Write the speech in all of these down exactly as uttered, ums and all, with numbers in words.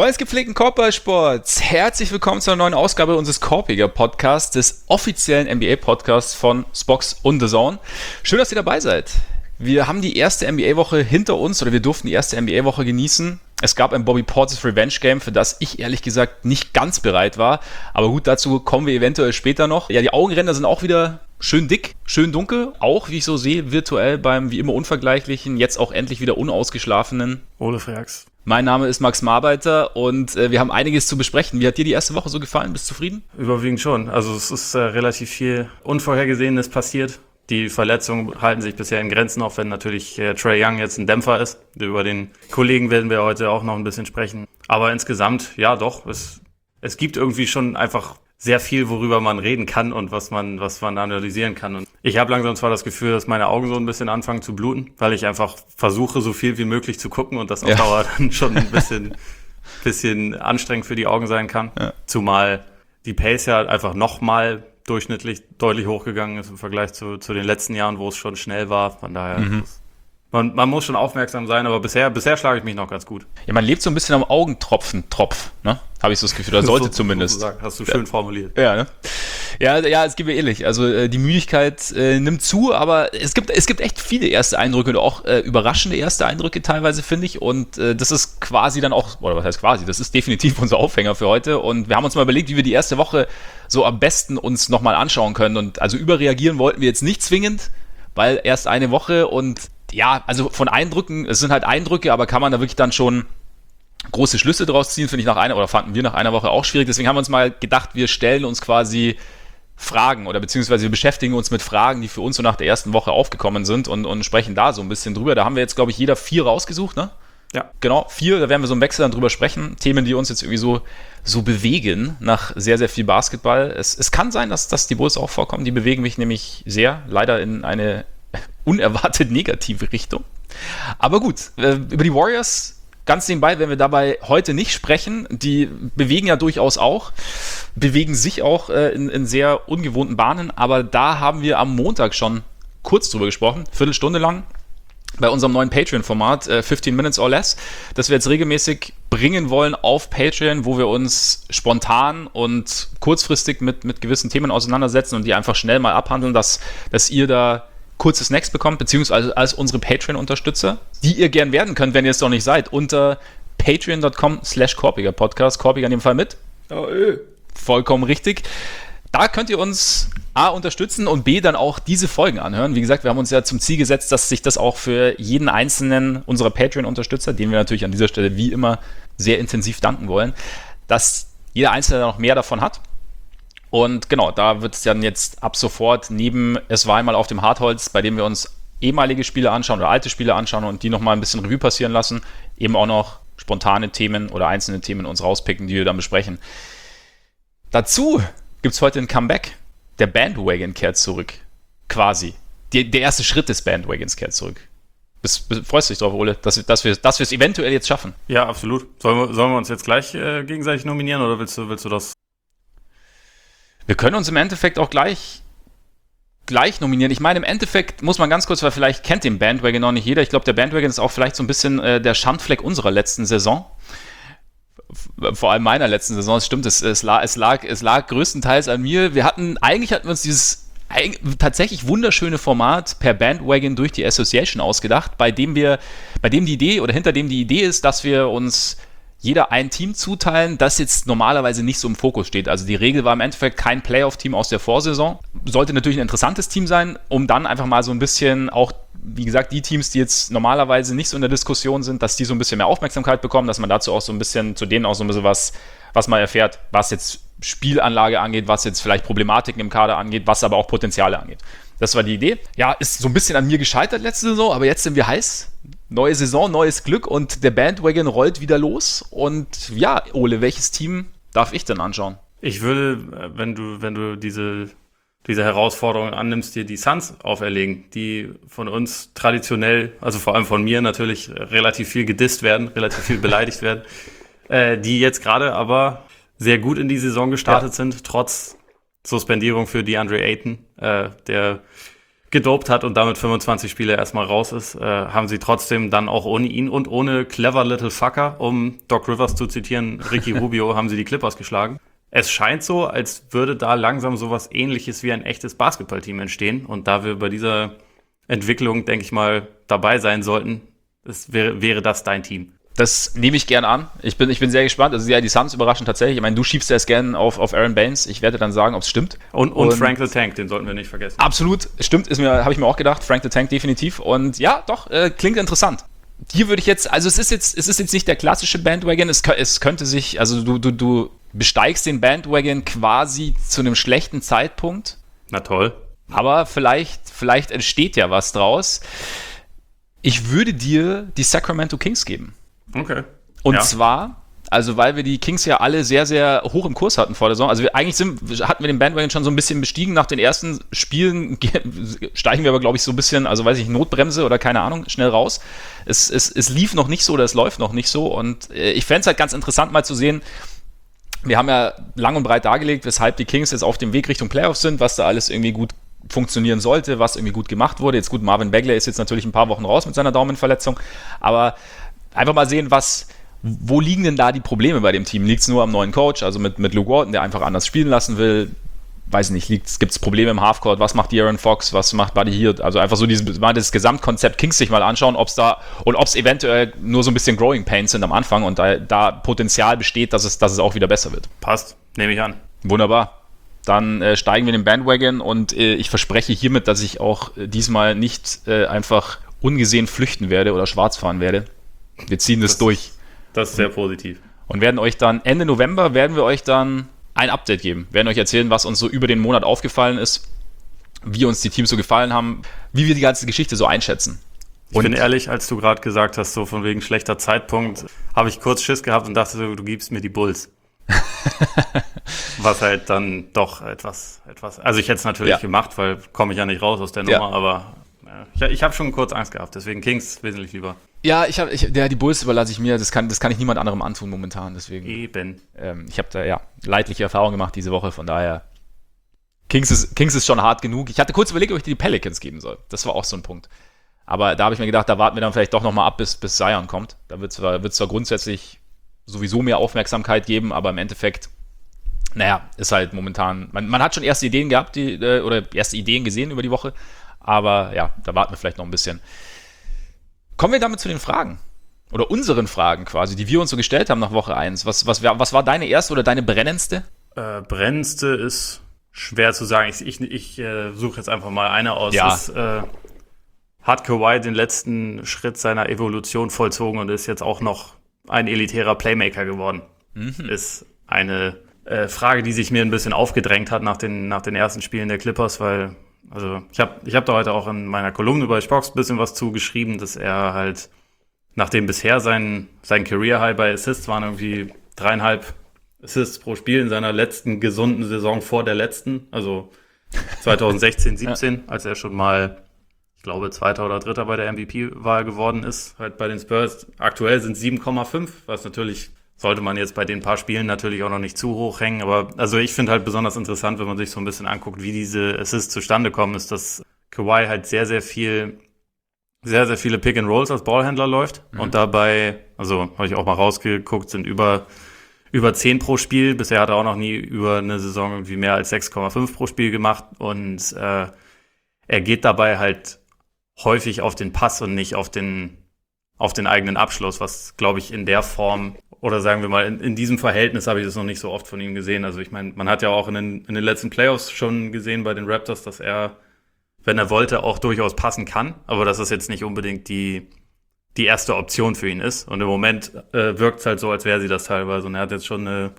Freunde des gepflegten Korbballsports, herzlich willkommen zu einer neuen Ausgabe unseres Korpiger Podcasts, des offiziellen N B A-Podcasts von Spox und The Zone. Schön, dass ihr dabei seid. Wir haben die erste N B A-Woche hinter uns, oder wir durften die erste N B A-Woche genießen. Es gab ein Bobby Portis Revenge-Game, für das ich ehrlich gesagt nicht ganz bereit war. Aber gut, dazu kommen wir eventuell später noch. Ja, die Augenränder sind auch wieder schön dick, schön dunkel. Auch, wie ich so sehe, virtuell beim wie immer unvergleichlichen, jetzt auch endlich wieder unausgeschlafenen Ole Freaks. Mein Name ist Max Marbeiter und äh, wir haben einiges zu besprechen. Wie hat dir die erste Woche so gefallen? Bist du zufrieden? Überwiegend schon. Also es ist äh, relativ viel Unvorhergesehenes passiert. Die Verletzungen halten sich bisher in Grenzen, auch wenn natürlich äh, Trae Young jetzt ein Dämpfer ist. Über den Kollegen werden wir heute auch noch ein bisschen sprechen. Aber insgesamt, ja doch, es, es gibt irgendwie schon einfach sehr viel, worüber man reden kann und was man was man analysieren kann. Und ich habe langsam zwar das Gefühl, dass meine Augen so ein bisschen anfangen zu bluten, weil ich einfach versuche, so viel wie möglich zu gucken und das auf ja. Dauer dann schon ein bisschen, bisschen anstrengend für die Augen sein kann. Ja. Zumal die Pace ja einfach nochmal durchschnittlich deutlich hochgegangen ist im Vergleich zu, zu den letzten Jahren, wo es schon schnell war. Von daher, mhm. man, man muss schon aufmerksam sein, aber bisher, bisher schlage ich mich noch ganz gut. Ja, man lebt so ein bisschen am Augentropfen-Tropf, ne? Habe ich so das Gefühl, oder sollte so, zumindest. So hast du schön ja. formuliert. Ja, ne? Ja, ja, es geht mir ähnlich. Also äh, die Müdigkeit äh, nimmt zu, aber es gibt, es gibt echt viele erste Eindrücke und auch äh, überraschende erste Eindrücke teilweise, finde ich. Und äh, das ist quasi dann auch, oder was heißt quasi, das ist definitiv unser Aufhänger für heute. Und wir haben uns mal überlegt, wie wir die erste Woche so am besten uns nochmal anschauen können. Und also überreagieren wollten wir jetzt nicht zwingend, weil erst eine Woche und ja, also von Eindrücken, es sind halt Eindrücke, aber kann man da wirklich dann schon große Schlüsse draus ziehen, finde ich nach einer, oder fanden wir nach einer Woche auch schwierig. Deswegen haben wir uns mal gedacht, wir stellen uns quasi Fragen oder beziehungsweise wir beschäftigen uns mit Fragen, die für uns so nach der ersten Woche aufgekommen sind und, und sprechen da so ein bisschen drüber. Da haben wir jetzt, glaube ich, jeder vier rausgesucht, ne? Ja. Genau, vier, da werden wir so im Wechsel dann drüber sprechen. Themen, die uns jetzt irgendwie so, so bewegen nach sehr, sehr viel Basketball. Es, es kann sein, dass, dass die Bulls auch vorkommen. Die bewegen mich nämlich sehr, leider in eine unerwartet negative Richtung. Aber gut, äh, über die Warriors ganz nebenbei werden wir dabei heute nicht sprechen. Die bewegen ja durchaus auch, bewegen sich auch äh, in, in sehr ungewohnten Bahnen, aber da haben wir am Montag schon kurz drüber gesprochen, Viertelstunde lang, bei unserem neuen Patreon-Format, äh, fifteen minutes or less, das wir jetzt regelmäßig bringen wollen auf Patreon, wo wir uns spontan und kurzfristig mit, mit gewissen Themen auseinandersetzen und die einfach schnell mal abhandeln, dass, dass ihr da kurze Snacks bekommt, beziehungsweise als unsere Patreon-Unterstützer, die ihr gern werden könnt, wenn ihr es noch nicht seid, unter patreon.com slash Korpiger Podcast. Korpiger in dem Fall mit. Oh, öh. Vollkommen richtig. Da könnt ihr uns A unterstützen und B dann auch diese Folgen anhören. Wie gesagt, wir haben uns ja zum Ziel gesetzt, dass sich das auch für jeden einzelnen unserer Patreon-Unterstützer, denen wir natürlich an dieser Stelle wie immer sehr intensiv danken wollen, dass jeder Einzelne noch mehr davon hat. Und genau, da wird es dann jetzt ab sofort neben Es war einmal auf dem Hartholz, bei dem wir uns ehemalige Spiele anschauen oder alte Spiele anschauen und die nochmal ein bisschen Revue passieren lassen, eben auch noch spontane Themen oder einzelne Themen uns rauspicken, die wir dann besprechen. Dazu gibt es heute ein Comeback. Der Bandwagon kehrt zurück. Quasi. Die, der erste Schritt des Bandwagons kehrt zurück. Bist, bist, freust du dich drauf, Ole, dass, dass wir dass wir es eventuell jetzt schaffen? Ja, absolut. Sollen wir, sollen wir uns jetzt gleich äh, gegenseitig nominieren oder willst du, willst du das? Wir können uns im Endeffekt auch gleich, gleich nominieren. Ich meine, im Endeffekt muss man ganz kurz, weil vielleicht kennt den Bandwagon noch nicht jeder. Ich glaube, der Bandwagon ist auch vielleicht so ein bisschen äh, der Schandfleck unserer letzten Saison. Vor allem meiner letzten Saison. Es stimmt, es, es, lag, es, lag, es lag größtenteils an mir. Wir hatten, eigentlich hatten wir uns dieses tatsächlich wunderschöne Format per Bandwagon durch die Association ausgedacht, bei dem wir, bei dem die Idee oder hinter dem die Idee ist, dass wir uns jeder ein Team zuteilen, das jetzt normalerweise nicht so im Fokus steht. Also die Regel war im Endeffekt kein Playoff-Team aus der Vorsaison. Sollte natürlich ein interessantes Team sein, um dann einfach mal so ein bisschen auch, wie gesagt, die Teams, die jetzt normalerweise nicht so in der Diskussion sind, dass die so ein bisschen mehr Aufmerksamkeit bekommen, dass man dazu auch so ein bisschen, zu denen auch so ein bisschen was, was man erfährt, was jetzt Spielanlage angeht, was jetzt vielleicht Problematiken im Kader angeht, was aber auch Potenziale angeht. Das war die Idee. Ja, ist so ein bisschen an mir gescheitert letzte Saison, aber jetzt sind wir heiß. Neue Saison, neues Glück und der Bandwagon rollt wieder los. Und ja, Ole, welches Team darf ich denn anschauen? Ich würde, wenn du, wenn du diese, diese Herausforderung annimmst, dir die Suns auferlegen, die von uns traditionell, also vor allem von mir natürlich, relativ viel gedisst werden, relativ viel beleidigt werden, äh, die jetzt gerade aber sehr gut in die Saison gestartet ja. sind, trotz Suspendierung für DeAndre Ayton, äh, der gedopt hat und damit fünfundzwanzig Spiele erstmal raus ist, äh, haben sie trotzdem dann auch ohne ihn und ohne clever little fucker, um Doc Rivers zu zitieren, Ricky Rubio, haben sie die Clippers geschlagen. Es scheint so, als würde da langsam sowas Ähnliches wie ein echtes Basketballteam entstehen. Und da wir bei dieser Entwicklung, denke ich mal, dabei sein sollten, es wäre, wäre das dein Team. Das nehme ich gern an. Ich bin, ich bin sehr gespannt. Also ja, die Suns überraschen tatsächlich. Ich meine, du schiebst das gern auf, auf Aaron Baines. Ich werde dann sagen, ob es stimmt. Und, und, und Frank the Tank, den sollten wir nicht vergessen. Absolut, stimmt, ist mir, habe ich mir auch gedacht. Frank the Tank definitiv. Und ja, doch, äh, klingt interessant. Hier würde ich jetzt, also es ist jetzt, es ist jetzt nicht der klassische Bandwagon. Es, es könnte sich, also du, du, du besteigst den Bandwagon quasi zu einem schlechten Zeitpunkt. Na toll. Aber vielleicht, vielleicht entsteht ja was draus. Ich würde dir die Sacramento Kings geben. Okay. Und ja. zwar, also weil wir die Kings ja alle sehr, sehr hoch im Kurs hatten vor der Saison. Also wir, eigentlich sind, hatten wir den Bandwagon schon so ein bisschen bestiegen. Nach den ersten Spielen steigen wir aber, glaube ich, so ein bisschen, also weiß ich, Notbremse oder keine Ahnung, schnell raus. Es, es, es lief noch nicht so oder es läuft noch nicht so. Und äh, ich fände es halt ganz interessant mal zu sehen, wir haben ja lang und breit dargelegt, weshalb die Kings jetzt auf dem Weg Richtung Playoffs sind, was da alles irgendwie gut funktionieren sollte, was irgendwie gut gemacht wurde. Jetzt gut, Marvin Bagley ist jetzt natürlich ein paar Wochen raus mit seiner Daumenverletzung, aber einfach mal sehen, was, wo liegen denn da die Probleme bei dem Team? Liegt es nur am neuen Coach, also mit, mit Luke Walton, der einfach anders spielen lassen will? Weiß nicht, gibt es Probleme im Halfcourt? Was macht De'Aaron Fox? Was macht Buddy Hield? Also einfach so dieses, mal das Gesamtkonzept Kings sich mal anschauen, ob es da und ob es eventuell nur so ein bisschen Growing Pains sind am Anfang und da, da Potenzial besteht, dass es, dass es auch wieder besser wird. Passt, nehme ich an. Wunderbar. Dann äh, steigen wir in den Bandwagon und äh, ich verspreche hiermit, dass ich auch äh, diesmal nicht äh, einfach ungesehen flüchten werde oder schwarz fahren werde. Wir ziehen das, das durch. Das ist sehr positiv. Und werden euch dann, Ende November, werden wir euch dann ein Update geben. Wir werden euch erzählen, was uns so über den Monat aufgefallen ist, wie uns die Teams so gefallen haben, wie wir die ganze Geschichte so einschätzen. Ich und bin ehrlich, als du gerade gesagt hast, so von wegen schlechter Zeitpunkt, habe ich kurz Schiss gehabt und dachte so, du gibst mir die Bulls. Was halt dann doch etwas, etwas, also ich hätte es natürlich ja. gemacht, weil komme ich ja nicht raus aus der Nummer, ja. aber ja, ich, ich habe schon kurz Angst gehabt, deswegen Kings wesentlich lieber. Ja, ich habe, ich, ja, die Bulls überlasse ich mir, das kann, das kann ich niemand anderem antun momentan, deswegen. Eben. Ähm, ich habe da, ja, leidliche Erfahrungen gemacht diese Woche, von daher, Kings ist, Kings ist schon hart genug. Ich hatte kurz überlegt, ob ich dir die Pelicans geben soll. Das war auch so ein Punkt. Aber da habe ich mir gedacht, da warten wir dann vielleicht doch nochmal ab, bis, bis Zion kommt. Da wird es zwar, zwar grundsätzlich sowieso mehr Aufmerksamkeit geben, aber im Endeffekt, naja, ist halt momentan, man, man hat schon erste Ideen gehabt, die, äh, oder erste Ideen gesehen über die Woche, aber ja, da warten wir vielleicht noch ein bisschen. Kommen wir damit zu den Fragen. Oder unseren Fragen quasi, die wir uns so gestellt haben nach Woche eins. Was, was, was war deine erste oder deine brennendste? Äh, brennendste ist schwer zu sagen. Ich, ich, ich äh, suche jetzt einfach mal eine aus. Ja. Ist, äh, hat Kawhi den letzten Schritt seiner Evolution vollzogen und ist jetzt auch noch ein elitärer Playmaker geworden? Mhm. Ist eine äh, Frage, die sich mir ein bisschen aufgedrängt hat nach den, nach den ersten Spielen der Clippers, weil also ich habe ich hab da heute auch in meiner Kolumne bei Spox ein bisschen was zugeschrieben, dass er halt, nachdem bisher sein, sein Career-High bei Assists waren irgendwie dreieinhalb Assists pro Spiel in seiner letzten gesunden Saison vor der letzten, also zwanzig sechzehn, siebzehn, ja. als er schon mal, ich glaube, Zweiter oder Dritter bei der M V P-Wahl geworden ist, halt bei den Spurs. Aktuell sind es sieben Komma fünf, was natürlich, sollte man jetzt bei den paar Spielen natürlich auch noch nicht zu hoch hängen, aber also ich finde halt besonders interessant, wenn man sich so ein bisschen anguckt, wie diese Assists zustande kommen, ist, dass Kawhi halt sehr, sehr viel, sehr, sehr viele Pick-and-Rolls als Ballhändler läuft mhm. und dabei, also habe ich auch mal rausgeguckt, sind über, über zehn pro Spiel. Bisher hat er auch noch nie über eine Saison irgendwie mehr als sechs Komma fünf pro Spiel gemacht und äh, er geht dabei halt häufig auf den Pass und nicht auf den, auf den eigenen Abschluss, was, glaube ich, in der Form oder sagen wir mal, in, in diesem Verhältnis habe ich das noch nicht so oft von ihm gesehen. Also ich meine, man hat ja auch in den, in den letzten Playoffs schon gesehen bei den Raptors, dass er, wenn er wollte, auch durchaus passen kann. Aber dass das jetzt nicht unbedingt die, die erste Option für ihn ist. Und im Moment äh, wirkt es halt so, als wäre sie das teilweise. Und er hat jetzt schon eine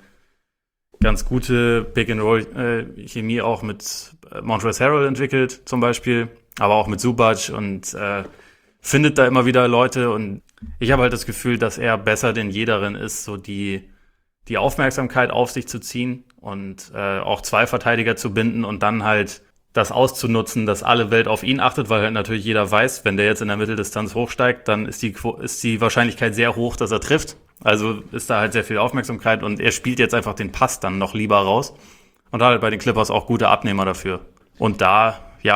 ganz gute Pick-and-Roll-Chemie äh, auch mit Montrezl Harrell entwickelt zum Beispiel. Aber auch mit Zubac und äh, findet da immer wieder Leute und ich habe halt das Gefühl, dass er besser denn je darin ist, so die, die Aufmerksamkeit auf sich zu ziehen und äh, auch zwei Verteidiger zu binden und dann halt das auszunutzen, dass alle Welt auf ihn achtet, weil halt natürlich jeder weiß, wenn der jetzt in der Mitteldistanz hochsteigt, dann ist die, ist die Wahrscheinlichkeit sehr hoch, dass er trifft. Also ist da halt sehr viel Aufmerksamkeit und er spielt jetzt einfach den Pass dann noch lieber raus und hat halt bei den Clippers auch gute Abnehmer dafür. Und da, ja,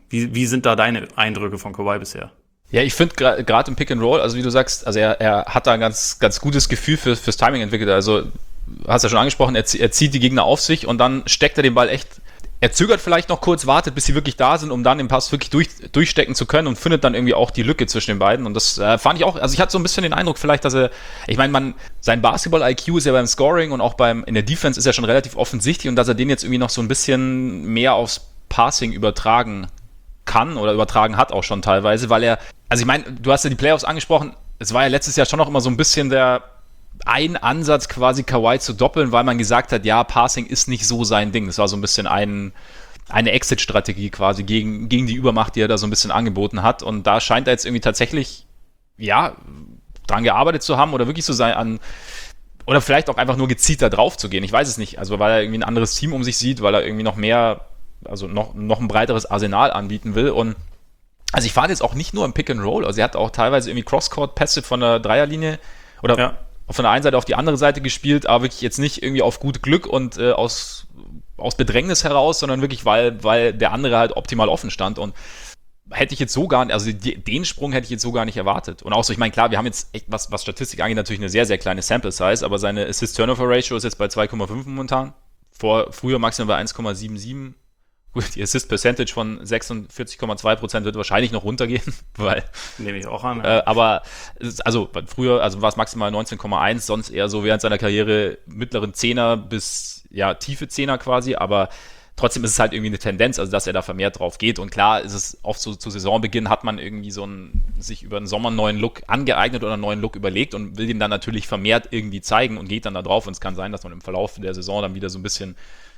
Wie, wie sind da deine Eindrücke von Kawhi bisher? Ja, ich finde gerade gra- im Pick and Roll, also wie du sagst, also er, er hat da ein ganz, ganz gutes Gefühl für, fürs Timing entwickelt. Also, hast ja schon angesprochen, er, er zieht die Gegner auf sich und dann steckt er den Ball echt. Er zögert vielleicht noch kurz, wartet, bis sie wirklich da sind, um dann den Pass wirklich durch, durchstecken zu können und findet dann irgendwie auch die Lücke zwischen den beiden. Und das äh, fand ich auch, also ich hatte so ein bisschen den Eindruck vielleicht, dass er, ich meine, man, sein Basketball-I Q ist ja beim Scoring und auch beim, in der Defense ist ja schon relativ offensichtlich und dass er den jetzt irgendwie noch so ein bisschen mehr aufs Passing übertragen kann oder übertragen hat auch schon teilweise, weil er, also ich meine, du hast ja die Playoffs angesprochen, es war ja letztes Jahr schon noch immer so ein bisschen der ein Ansatz quasi Kawhi zu doppeln, weil man gesagt hat, ja, Passing ist nicht so sein Ding. Das war so ein bisschen ein, eine Exit-Strategie quasi gegen, gegen die Übermacht, die er da so ein bisschen angeboten hat. Und da scheint er jetzt irgendwie tatsächlich, ja, dran gearbeitet zu haben oder wirklich so sein an, oder vielleicht auch einfach nur gezielt da drauf zu gehen. Ich weiß es nicht. Also weil er irgendwie ein anderes Team um sich sieht, weil er irgendwie noch mehr, also noch, noch ein breiteres Arsenal anbieten will. Und also ich fand jetzt auch nicht nur im Pick and Roll, also er hat auch teilweise irgendwie Crosscourt-Pässe von der Dreierlinie oder ja. von der einen Seite auf die andere Seite gespielt, aber wirklich jetzt nicht irgendwie auf gut Glück und äh, aus, aus Bedrängnis heraus, sondern wirklich, weil, weil der andere halt optimal offen stand und hätte ich jetzt so gar nicht, also die, den Sprung hätte ich jetzt so gar nicht erwartet. Und auch so, ich meine, klar, wir haben jetzt echt, was, was Statistik angeht, natürlich eine sehr, sehr kleine Sample-Size, aber seine Assist-Turnover-Ratio ist jetzt bei zwei Komma fünf momentan. Vor, früher maximal bei eins Komma siebenundsiebzig. Gut, die Assist-Percentage von sechsundvierzig Komma zwei Prozent wird wahrscheinlich noch runtergehen, weil. Nehme ich auch an. Ja. Äh, aber, also früher, also war es maximal neunzehn Komma eins, sonst eher so während seiner Karriere mittleren Zehner bis, ja, tiefe Zehner quasi, aber trotzdem ist es halt irgendwie eine Tendenz, also dass er da vermehrt drauf geht. Und klar ist es oft so, zu Saisonbeginn hat man irgendwie so einen, sich über den Sommer einen neuen Look angeeignet oder einen neuen Look überlegt und will den dann natürlich vermehrt irgendwie zeigen und geht dann da drauf. Und es kann sein, dass man im Verlauf der Saison dann wieder so ein bisschen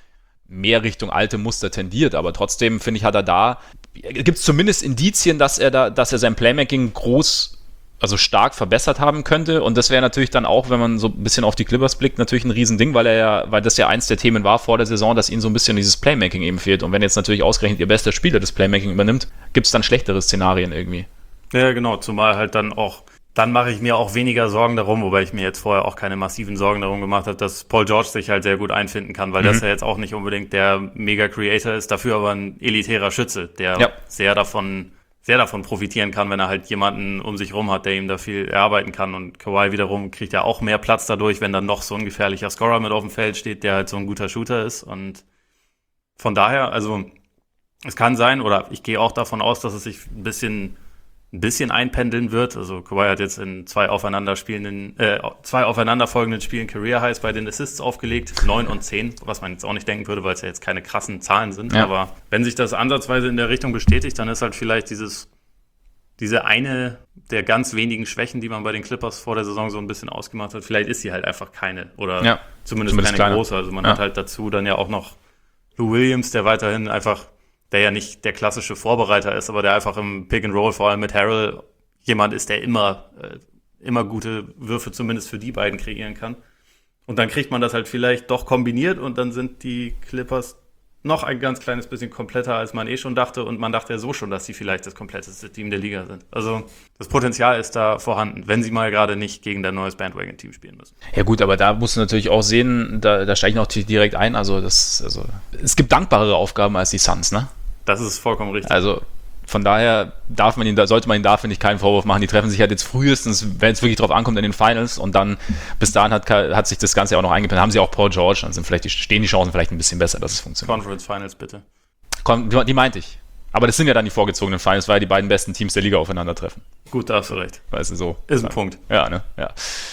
mehr Richtung alte Muster tendiert, aber trotzdem finde ich, hat er da, gibt es zumindest Indizien, dass er da, dass er sein Playmaking groß, also stark verbessert haben könnte und das wäre natürlich dann auch, wenn man so ein bisschen auf die Clippers blickt, natürlich ein Riesending, weil er ja, weil das ja eins der Themen war vor der Saison, dass ihnen so ein bisschen dieses Playmaking eben fehlt und wenn jetzt natürlich ausgerechnet ihr bester Spieler das Playmaking übernimmt, gibt es dann schlechtere Szenarien irgendwie. Ja, genau, zumal halt dann auch Dann mache ich mir auch weniger Sorgen darum, wobei ich mir jetzt vorher auch keine massiven Sorgen darum gemacht habe, dass Paul George sich halt sehr gut einfinden kann, weil mhm. das ja jetzt auch nicht unbedingt der Mega-Creator ist, dafür aber ein elitärer Schütze, der ja. sehr davon sehr davon profitieren kann, wenn er halt jemanden um sich rum hat, der ihm da viel erarbeiten kann. Und Kawhi wiederum kriegt ja auch mehr Platz dadurch, wenn dann noch so ein gefährlicher Scorer mit auf dem Feld steht, der halt so ein guter Shooter ist. Und von daher, also es kann sein, oder ich gehe auch davon aus, dass es sich ein bisschen ein bisschen einpendeln wird. Also Kawhi hat jetzt in zwei aufeinander spielenden, äh, zwei aufeinanderfolgenden Spielen Career Highs bei den Assists aufgelegt, neun und zehn, was man jetzt auch nicht denken würde, weil es ja jetzt keine krassen Zahlen sind. Ja. Aber wenn sich das ansatzweise in der Richtung bestätigt, dann ist halt vielleicht dieses, diese eine der ganz wenigen Schwächen, die man bei den Clippers vor der Saison so ein bisschen ausgemacht hat, vielleicht ist sie halt einfach keine. Oder ja. zumindest, zumindest keine kleine. große. Also man ja. hat halt dazu dann ja auch noch Lou Williams, der weiterhin einfach der ja nicht der klassische Vorbereiter ist, aber der einfach im Pick and Roll, vor allem mit Harrell, jemand ist, der immer, äh, immer gute Würfe zumindest für die beiden kreieren kann. Und dann kriegt man das halt vielleicht doch kombiniert und dann sind die Clippers noch ein ganz kleines bisschen kompletter, als man eh schon dachte. Und man dachte ja so schon, dass sie vielleicht das kompletteste Team der Liga sind. Also das Potenzial ist da vorhanden, wenn sie mal gerade nicht gegen dein neues Bandwagon-Team spielen müssen. Ja gut, aber da musst du natürlich auch sehen, da, da steige ich noch direkt ein. Also, das, also es gibt dankbarere Aufgaben als die Suns, ne? Das ist vollkommen richtig. Also von daher darf man ihn, da sollte man ihn da, finde ich, keinen Vorwurf machen. Die treffen sich halt jetzt frühestens, wenn es wirklich drauf ankommt, in den Finals und dann bis dahin hat, hat sich das Ganze auch noch eingependelt. Haben sie auch Paul George, dann sind vielleicht die, stehen die Chancen vielleicht ein bisschen besser, dass es funktioniert. Conference Finals bitte. Die, die meinte ich. Aber das sind ja dann die vorgezogenen Finals, weil die beiden besten Teams der Liga aufeinandertreffen. Gut, da hast du recht. Weißt du, so. Ist ein ja. Punkt. Ja, ne? Ja.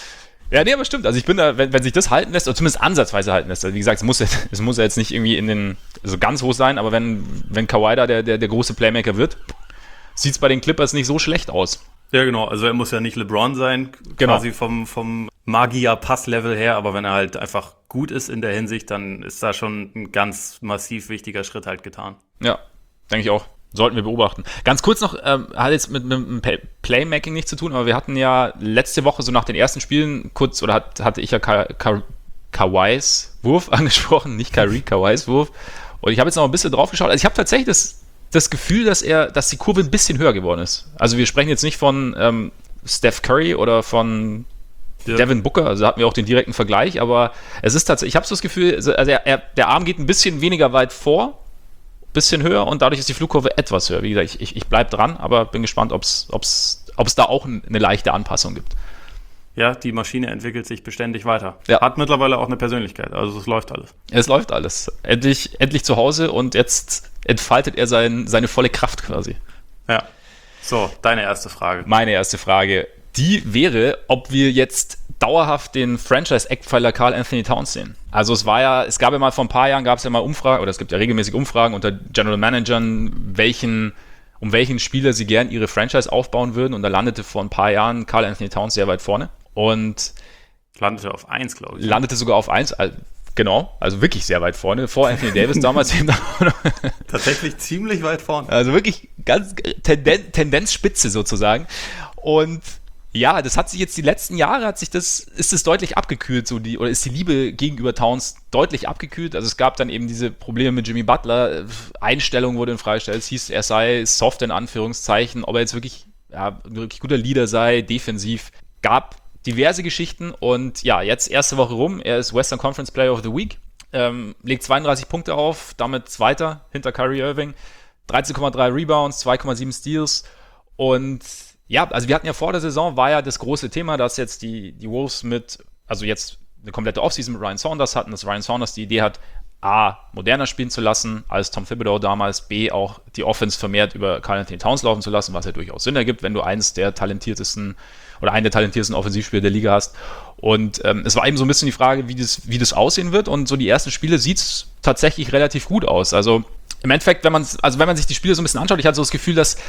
Ja, nee, aber stimmt. Also ich bin da, wenn, wenn sich das halten lässt, oder zumindest ansatzweise halten lässt, also wie gesagt, es muss, es muss ja jetzt nicht irgendwie in den, also ganz hoch sein, aber wenn, wenn Kawhi da der, der, der große Playmaker wird, sieht es bei den Clippers nicht so schlecht aus. Ja, genau. Also er muss ja nicht LeBron sein, genau. quasi vom, vom Magier-Pass-Level her, aber wenn er halt einfach gut ist in der Hinsicht, dann ist da schon ein ganz massiv wichtiger Schritt halt getan. Ja, denke ich auch. Sollten wir beobachten. Ganz kurz noch, ähm, hat jetzt mit, mit, mit Playmaking nichts zu tun, aber wir hatten ja letzte Woche so nach den ersten Spielen kurz, oder hat, hatte ich ja Ka, Ka, Kawhis Wurf angesprochen, nicht Kyrie, Kawhis Wurf. Und ich habe jetzt noch ein bisschen drauf geschaut. Also ich habe tatsächlich das, das Gefühl, dass er, dass die Kurve ein bisschen höher geworden ist. Also wir sprechen jetzt nicht von ähm, Steph Curry oder von ja. Devin Booker, also hatten wir auch den direkten Vergleich, aber es ist tatsächlich, ich habe so das Gefühl, also er, er, der Arm geht ein bisschen weniger weit vor. bisschen höher und dadurch ist die Flugkurve etwas höher. Wie gesagt, ich, ich, ich bleibe dran, aber bin gespannt, ob es da auch eine leichte Anpassung gibt. Ja, die Maschine entwickelt sich beständig weiter. Ja. Hat mittlerweile auch eine Persönlichkeit, also es läuft alles. Es läuft alles. Endlich, endlich zu Hause und jetzt entfaltet er sein, seine volle Kraft quasi. Ja. So, deine erste Frage. Meine erste Frage, die wäre, ob wir jetzt dauerhaft den Franchise-Eckpfeiler Karl Anthony Towns sehen. Also es war ja, es gab ja mal vor ein paar Jahren, gab es ja mal Umfragen, oder es gibt ja regelmäßig Umfragen unter General Managern, welchen, um welchen Spieler sie gern ihre Franchise aufbauen würden und da landete vor ein paar Jahren Karl Anthony Towns sehr weit vorne. Und landete auf eins, glaube ich. Landete sogar auf eins, also genau, also wirklich sehr weit vorne, vor Anthony Davis damals eben. Tatsächlich ziemlich weit vorne. Also wirklich ganz Tenden, Tendenzspitze sozusagen. Und ja, das hat sich jetzt die letzten Jahre, hat sich das, ist es deutlich abgekühlt, so die, oder ist die Liebe gegenüber Towns deutlich abgekühlt. Also es gab dann eben diese Probleme mit Jimmy Butler, Einstellung wurde in Frage gestellt, es hieß, er sei soft in Anführungszeichen, ob er jetzt wirklich, ja, ein wirklich guter Leader sei, defensiv, gab diverse Geschichten und ja, jetzt erste Woche rum, er ist Western Conference Player of the Week, ähm, legt zweiunddreißig Punkte auf, damit Zweiter hinter Kyrie Irving, dreizehn Komma drei Rebounds, zwei Komma sieben Steals und ja, also wir hatten ja vor der Saison, war ja das große Thema, dass jetzt die, die Wolves mit, also jetzt eine komplette Offseason mit Ryan Saunders hatten, dass Ryan Saunders die Idee hat, A, moderner spielen zu lassen als Tom Thibodeau damals, B, auch die Offense vermehrt über Karl Anthony Towns laufen zu lassen, was ja durchaus Sinn ergibt, wenn du eines der talentiertesten oder einen der talentiertesten Offensivspieler der Liga hast. Und ähm, es war eben so ein bisschen die Frage, wie das, wie das aussehen wird. Und so die ersten Spiele sieht es tatsächlich relativ gut aus. Also im Endeffekt, wenn man also wenn man sich die Spiele so ein bisschen anschaut, ich hatte so das Gefühl, dass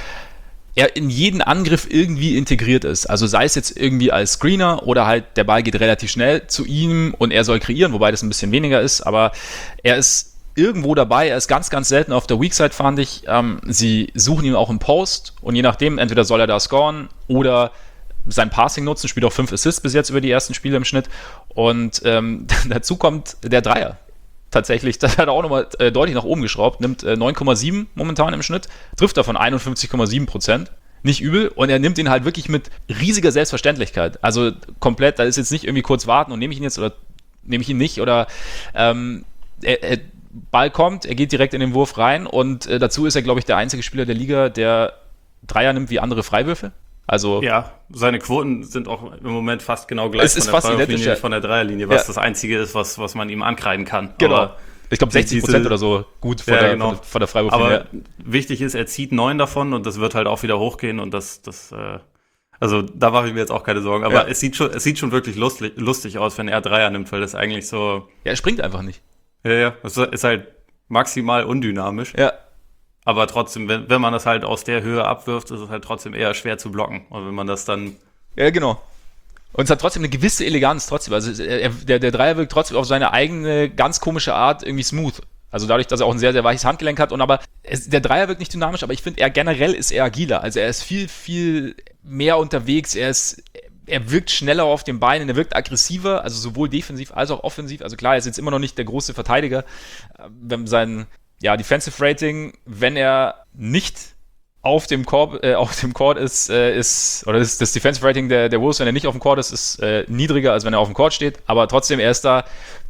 er in jeden Angriff irgendwie integriert ist. Also sei es jetzt irgendwie als Screener oder halt der Ball geht relativ schnell zu ihm und er soll kreieren, wobei das ein bisschen weniger ist, aber er ist irgendwo dabei, er ist ganz, ganz selten auf der Weakside, fand ich. Ähm, sie suchen ihn auch im Post und je nachdem, entweder soll er da scoren oder sein Passing nutzen, spielt auch fünf Assists bis jetzt über die ersten Spiele im Schnitt und ähm, dazu kommt der Dreier. Tatsächlich, das hat er auch nochmal äh, deutlich nach oben geschraubt, nimmt äh, neun Komma sieben momentan im Schnitt, trifft davon einundfünfzig Komma sieben Prozent. Nicht übel und er nimmt ihn halt wirklich mit riesiger Selbstverständlichkeit. Also komplett, da ist jetzt nicht irgendwie kurz warten und nehme ich ihn jetzt oder nehme ich ihn nicht oder ähm, er, er, Ball kommt, er geht direkt in den Wurf rein und äh, dazu ist er, glaube ich, der einzige Spieler der Liga, der Dreier nimmt wie andere Freiwürfe. Also ja, seine Quoten sind auch im Moment fast genau gleich es ist von fast der identisch, Freiwurflinie, von der Dreierlinie, was ja. das Einzige ist, was, was man ihm ankreiden kann. Genau. Aber ich glaube sechzig Prozent oder so gut von, ja, der, genau. von, der, von der Freiwurflinie. Aber wichtig ist, er zieht neun davon und das wird halt auch wieder hochgehen und das, das äh, also da mache ich mir jetzt auch keine Sorgen. Aber ja. es sieht schon, es sieht schon wirklich lustig, lustig aus, wenn er Dreier nimmt, weil das eigentlich so... Ja, er springt einfach nicht. Ja, ja, es ist halt maximal undynamisch. Ja. Aber trotzdem, wenn, wenn man das halt aus der Höhe abwirft, ist es halt trotzdem eher schwer zu blocken. Und wenn man das dann... Ja, genau. Und es hat trotzdem eine gewisse Eleganz trotzdem. Also er, der, der Dreier wirkt trotzdem auf seine eigene, ganz komische Art irgendwie smooth. Also dadurch, dass er auch ein sehr, sehr weiches Handgelenk hat. Und aber es, der Dreier wirkt nicht dynamisch, aber ich finde, er generell ist er agiler. Also er ist viel, viel mehr unterwegs. Er ist... Er wirkt schneller auf den Beinen, er wirkt aggressiver, also sowohl defensiv als auch offensiv. Also klar, er ist jetzt immer noch nicht der große Verteidiger. Wenn sein ja, Defensive Rating, wenn er nicht auf dem Court, äh, auf dem Court ist, äh, ist, oder das, das Defensive Rating der, der Wolves, wenn er nicht auf dem Court ist, ist äh, niedriger, als wenn er auf dem Court steht. Aber trotzdem, er ist da,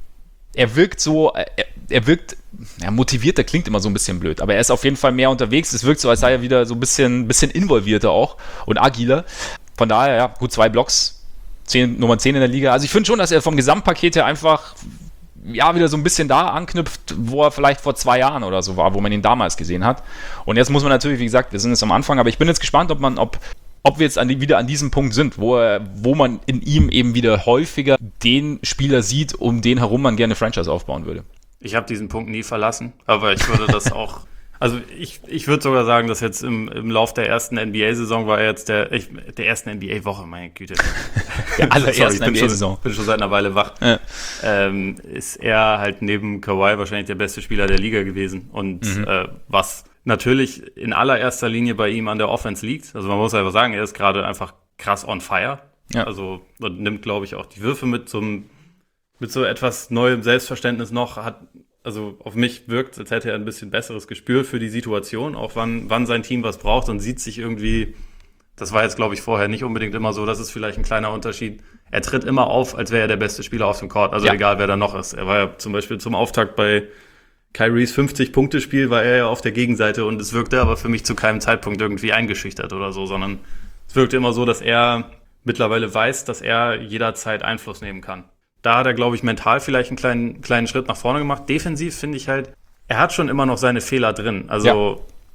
er wirkt so, er, er wirkt, ja, motivierter klingt immer so ein bisschen blöd, aber er ist auf jeden Fall mehr unterwegs. Es wirkt so, als sei er wieder so ein bisschen, bisschen involvierter auch und agiler. Von daher, ja, gut, zwei Blocks, zehn, Nummer zehn in der Liga. Also ich finde schon, dass er vom Gesamtpaket her einfach, ja, wieder so ein bisschen da anknüpft, wo er vielleicht vor zwei Jahren oder so war, wo man ihn damals gesehen hat. Und jetzt muss man natürlich, wie gesagt, wir sind jetzt am Anfang, aber ich bin jetzt gespannt, ob man, ob, ob wir jetzt an die, wieder an diesem Punkt sind, wo er, wo man in ihm eben wieder häufiger den Spieler sieht, um den herum man gerne Franchise aufbauen würde. Ich habe diesen Punkt nie verlassen, aber ich würde das auch... Also ich, ich würde sogar sagen, dass jetzt im, im Lauf der ersten N B A-Saison war er jetzt der, ich, der ersten N B A-Woche, meine Güte. Der allerersten N B A-Saison. Ich bin schon seit einer Weile wach. Ja. Ähm, ist er halt neben Kawhi wahrscheinlich der beste Spieler der Liga gewesen. Und mhm. äh, was natürlich in allererster Linie bei ihm an der Offense liegt. Also man muss einfach sagen, er ist gerade einfach krass on fire. Ja. Also und nimmt, glaube ich, auch die Würfe mit zum, mit so etwas neuem Selbstverständnis noch, hat also auf mich wirkt, als hätte er ein bisschen besseres Gespür für die Situation, auch wann, wann sein Team was braucht und sieht sich irgendwie, das war jetzt, glaube ich, vorher nicht unbedingt immer so, das ist vielleicht ein kleiner Unterschied. Er tritt immer auf, als wäre er der beste Spieler auf dem Court, also ja. Egal, wer da noch ist. Er war ja zum Beispiel zum Auftakt bei Kyries fünfzig-Punkte-Spiel war er ja auf der Gegenseite und es wirkte aber für mich zu keinem Zeitpunkt irgendwie eingeschüchtert oder so, sondern es wirkte immer so, dass er mittlerweile weiß, dass er jederzeit Einfluss nehmen kann. Da hat er, glaube ich, mental vielleicht einen kleinen, kleinen Schritt nach vorne gemacht. Defensiv finde ich halt, er hat schon immer noch seine Fehler drin. Also, ja.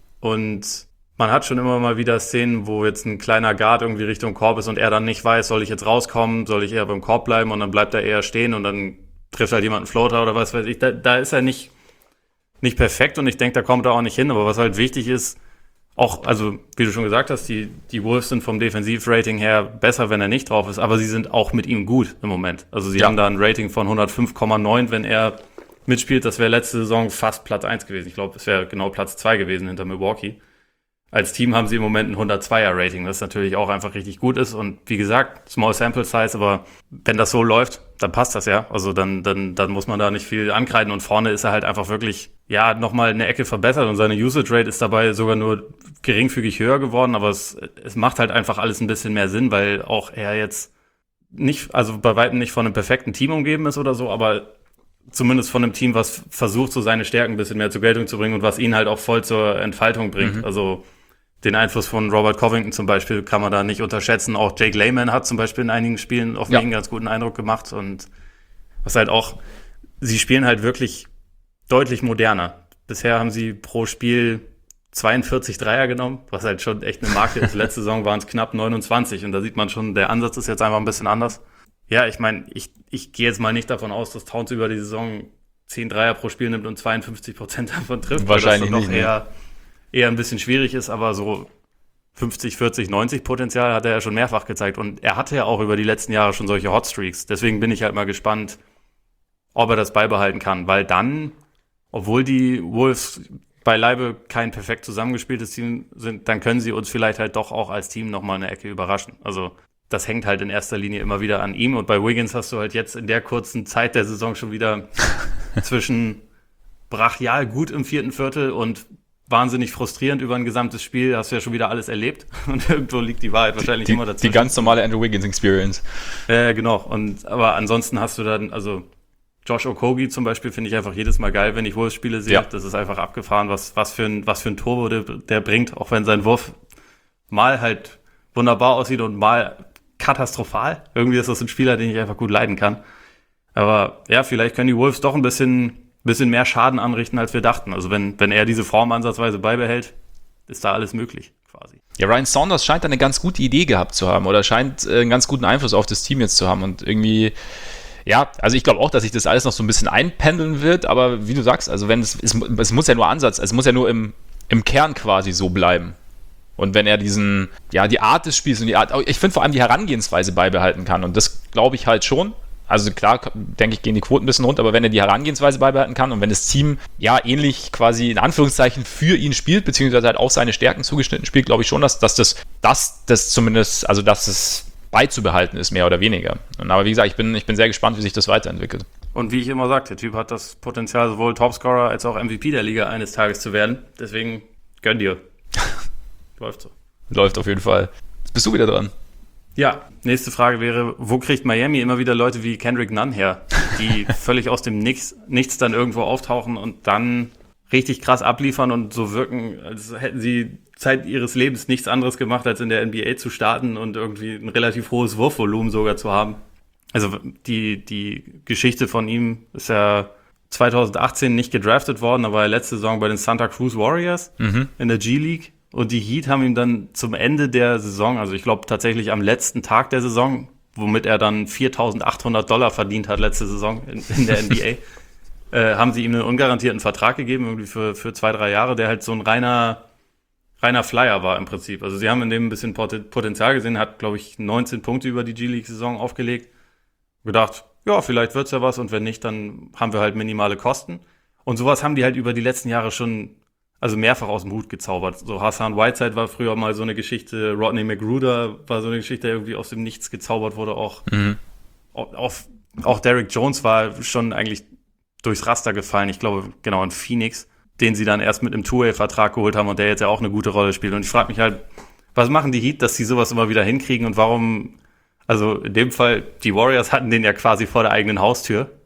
Und man hat schon immer mal wieder Szenen, wo jetzt ein kleiner Guard irgendwie Richtung Korb ist und er dann nicht weiß, soll ich jetzt rauskommen, soll ich eher beim Korb bleiben und dann bleibt er eher stehen und dann trifft halt jemand einen Floater oder was weiß ich. Da, da ist er nicht nicht perfekt und ich denke, da kommt er auch nicht hin. Aber was halt wichtig ist, auch, also wie du schon gesagt hast, die, die Wolves sind vom Defensivrating her besser, wenn er nicht drauf ist, aber sie sind auch mit ihm gut im Moment. Also sie ja. haben da ein Rating von hundertfünf Komma neun, wenn er mitspielt. Das wäre letzte Saison fast Platz eins gewesen. Ich glaube, es wäre genau Platz zwei gewesen hinter Milwaukee. Als Team haben sie im Moment ein hundertzweier Rating, was natürlich auch einfach richtig gut ist. Und wie gesagt, Small Sample Size, aber wenn das so läuft, dann passt das ja. Also dann, dann, dann muss man da nicht viel ankreiden. Und vorne ist er halt einfach wirklich, ja, nochmal eine Ecke verbessert. Und seine Usage Rate ist dabei sogar nur geringfügig höher geworden. Aber es, es macht halt einfach alles ein bisschen mehr Sinn, weil auch er jetzt nicht, also bei weitem nicht von einem perfekten Team umgeben ist oder so, aber zumindest von einem Team, was versucht, so seine Stärken ein bisschen mehr zur Geltung zu bringen und was ihn halt auch voll zur Entfaltung bringt. Mhm. Also den Einfluss von Robert Covington zum Beispiel kann man da nicht unterschätzen. Auch Jake Layman hat zum Beispiel in einigen Spielen auf mich ja. einen ganz guten Eindruck gemacht. Und was halt auch, sie spielen halt wirklich deutlich moderner. Bisher haben sie pro Spiel zweiundvierzig Dreier genommen, was halt schon echt eine Marke ist. Letzte Saison waren es knapp neunundzwanzig und da sieht man schon, der Ansatz ist jetzt einfach ein bisschen anders. Ja, ich meine, ich, ich gehe jetzt mal nicht davon aus, dass Towns über die Saison zehn Dreier pro Spiel nimmt und zweiundfünfzig Prozent davon trifft. Wahrscheinlich weil das nicht. Noch eher, eher ein bisschen schwierig ist, aber so fünfzig, vierzig, neunzig Potenzial hat er ja schon mehrfach gezeigt. Und er hatte ja auch über die letzten Jahre schon solche Hotstreaks. Deswegen bin ich halt mal gespannt, ob er das beibehalten kann. Weil dann, obwohl die Wolves beileibe kein perfekt zusammengespieltes Team sind, dann können sie uns vielleicht halt doch auch als Team nochmal eine Ecke überraschen. Also das hängt halt in erster Linie immer wieder an ihm. Und bei Wiggins hast du halt jetzt in der kurzen Zeit der Saison schon wieder zwischen brachial gut im vierten Viertel und wahnsinnig frustrierend über ein gesamtes Spiel, hast du ja schon wieder alles erlebt und irgendwo liegt die Wahrheit wahrscheinlich die, immer dazwischen. Die ganz normale Andrew Wiggins Experience. Äh, genau, und aber ansonsten hast du dann, also Josh Okogie zum Beispiel finde ich einfach jedes Mal geil, wenn ich Wolves-Spiele sehe. Ja. Das ist einfach abgefahren, was, was, für ein, was für ein Turbo der, der bringt, auch wenn sein Wurf mal halt wunderbar aussieht und mal katastrophal. Irgendwie ist das ein Spieler, den ich einfach gut leiden kann. Aber ja, vielleicht können die Wolves doch ein bisschen bisschen mehr Schaden anrichten, als wir dachten. Also wenn, wenn er diese Form ansatzweise beibehält, ist da alles möglich, quasi. Ja, Ryan Saunders scheint da eine ganz gute Idee gehabt zu haben oder scheint äh, einen ganz guten Einfluss auf das Team jetzt zu haben und irgendwie, ja, also ich glaube auch, dass sich das alles noch so ein bisschen einpendeln wird, aber wie du sagst, also wenn es, es, es muss ja nur Ansatz, es muss ja nur im, im Kern quasi so bleiben. Und wenn er diesen, ja, die Art des Spiels und die Art, ich finde vor allem die Herangehensweise beibehalten kann und das glaube ich halt schon. Also klar, denke ich, gehen die Quoten ein bisschen runter, aber wenn er die Herangehensweise beibehalten kann und wenn das Team ja ähnlich quasi in Anführungszeichen für ihn spielt, beziehungsweise halt auch seine Stärken zugeschnitten spielt, glaube ich schon, dass, dass das, dass das zumindest, also dass es beizubehalten ist, mehr oder weniger. Und, aber wie gesagt, ich bin, ich bin sehr gespannt, wie sich das weiterentwickelt. Und wie ich immer sage, der Typ hat das Potenzial, sowohl Topscorer als auch M V P der Liga eines Tages zu werden. Deswegen gönn dir. Läuft so. Läuft auf jeden Fall. Jetzt bist du wieder dran. Ja, nächste Frage wäre, wo kriegt Miami immer wieder Leute wie Kendrick Nunn her, die völlig aus dem Nichts, Nichts dann irgendwo auftauchen und dann richtig krass abliefern und so wirken, als hätten sie Zeit ihres Lebens nichts anderes gemacht, als in der N B A zu starten und irgendwie ein relativ hohes Wurfvolumen sogar zu haben. Also die, die Geschichte von ihm ist ja zwanzig achtzehn nicht gedraftet worden, aber letzte Saison bei den Santa Cruz Warriors mhm. in der G-League. Und die Heat haben ihm dann zum Ende der Saison, also ich glaube tatsächlich am letzten Tag der Saison, womit er dann viertausendachthundert Dollar verdient hat letzte Saison in, in der N B A, äh, haben sie ihm einen ungarantierten Vertrag gegeben, irgendwie für, für zwei, drei Jahre, der halt so ein reiner, reiner Flyer war im Prinzip. Also sie haben in dem ein bisschen Potenzial gesehen, hat, glaube ich, neunzehn Punkte über die G-League-Saison aufgelegt. Gedacht, ja, vielleicht wird's ja was und wenn nicht, dann haben wir halt minimale Kosten. Und sowas haben die halt über die letzten Jahre schon also mehrfach aus dem Hut gezaubert. So Hassan Whiteside war früher mal so eine Geschichte, Rodney McGruder war so eine Geschichte, der irgendwie aus dem Nichts gezaubert wurde. Auch, mhm. auch, auch Derrick Jones war schon eigentlich durchs Raster gefallen. Ich glaube, genau, in Phoenix, den sie dann erst mit einem Two-Way-Vertrag geholt haben und der jetzt ja auch eine gute Rolle spielt. Und ich frage mich halt, was machen die Heat, dass sie sowas immer wieder hinkriegen und warum, also in dem Fall, die Warriors hatten den ja quasi vor der eigenen Haustür.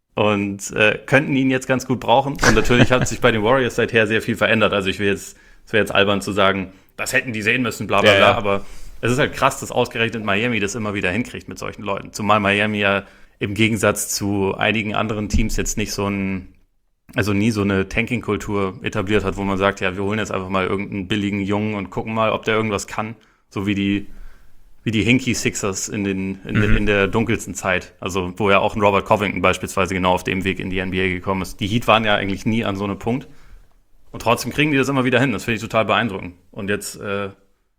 und äh, könnten ihn jetzt ganz gut brauchen. Und natürlich hat sich bei den Warriors seither sehr viel verändert. Also ich will jetzt, es wäre jetzt albern zu sagen, das hätten die sehen müssen, bla bla bla, ja, ja. Aber es ist halt krass, dass ausgerechnet Miami das immer wieder hinkriegt mit solchen Leuten. Zumal Miami ja im Gegensatz zu einigen anderen Teams jetzt nicht so ein, also nie so eine Tanking-Kultur etabliert hat, wo man sagt, ja, wir holen jetzt einfach mal irgendeinen billigen Jungen und gucken mal, ob der irgendwas kann. So wie die, wie die Hinky Sixers in den, in, mhm. in der dunkelsten Zeit. Also, wo ja auch ein Robert Covington beispielsweise genau auf dem Weg in die N B A gekommen ist. Die Heat waren ja eigentlich nie an so einem Punkt. Und trotzdem kriegen die das immer wieder hin. Das finde ich total beeindruckend. Und jetzt, äh,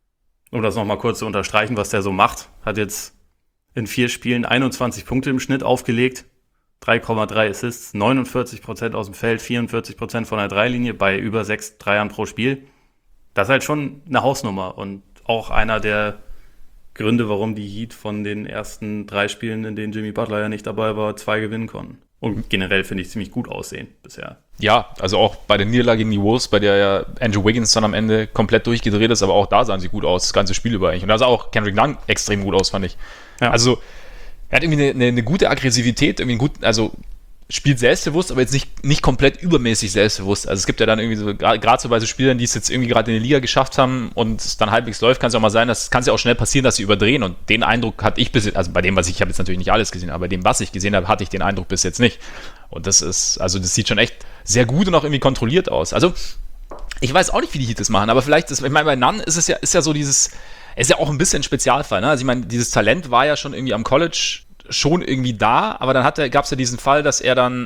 um das nochmal kurz zu unterstreichen, was der so macht, hat jetzt in vier Spielen einundzwanzig Punkte im Schnitt aufgelegt, drei Komma drei Assists, neunundvierzig Prozent aus dem Feld, vierundvierzig Prozent von der Dreilinie bei über sechs Dreiern pro Spiel. Das ist halt schon eine Hausnummer und auch einer der Gründe, warum die Heat von den ersten drei Spielen, in denen Jimmy Butler ja nicht dabei war, zwei gewinnen konnten. Und generell finde ich ziemlich gut aussehen bisher. Ja, also auch bei der Niederlage gegen die Wolves, bei der ja Andrew Wiggins dann am Ende komplett durchgedreht ist, aber auch da sahen sie gut aus, das ganze Spiel über eigentlich. Und da sah auch Kendrick Nunn extrem gut aus, fand ich. Ja. Also er hat irgendwie eine, eine gute Aggressivität, irgendwie einen guten, also spielt selbstbewusst, aber jetzt nicht, nicht komplett übermäßig selbstbewusst. Also es gibt ja dann irgendwie so, gerade so bei so Spielern, die es jetzt irgendwie gerade in der Liga geschafft haben und es dann halbwegs läuft, kann es ja auch mal sein, dass kann es ja auch schnell passieren, dass sie überdrehen und den Eindruck hatte ich bis jetzt, also bei dem, was ich, ich habe jetzt natürlich nicht alles gesehen, aber bei dem, was ich gesehen habe, hatte ich den Eindruck bis jetzt nicht. Und das ist, also das sieht schon echt sehr gut und auch irgendwie kontrolliert aus. Also ich weiß auch nicht, wie die Heat das machen, aber vielleicht, ist, ich meine, bei Nunn ist es ja, ist ja so dieses, ist ja auch ein bisschen ein Spezialfall, ne? Also ich meine, dieses Talent war ja schon irgendwie am College schon irgendwie da, aber dann gab es ja diesen Fall, dass er dann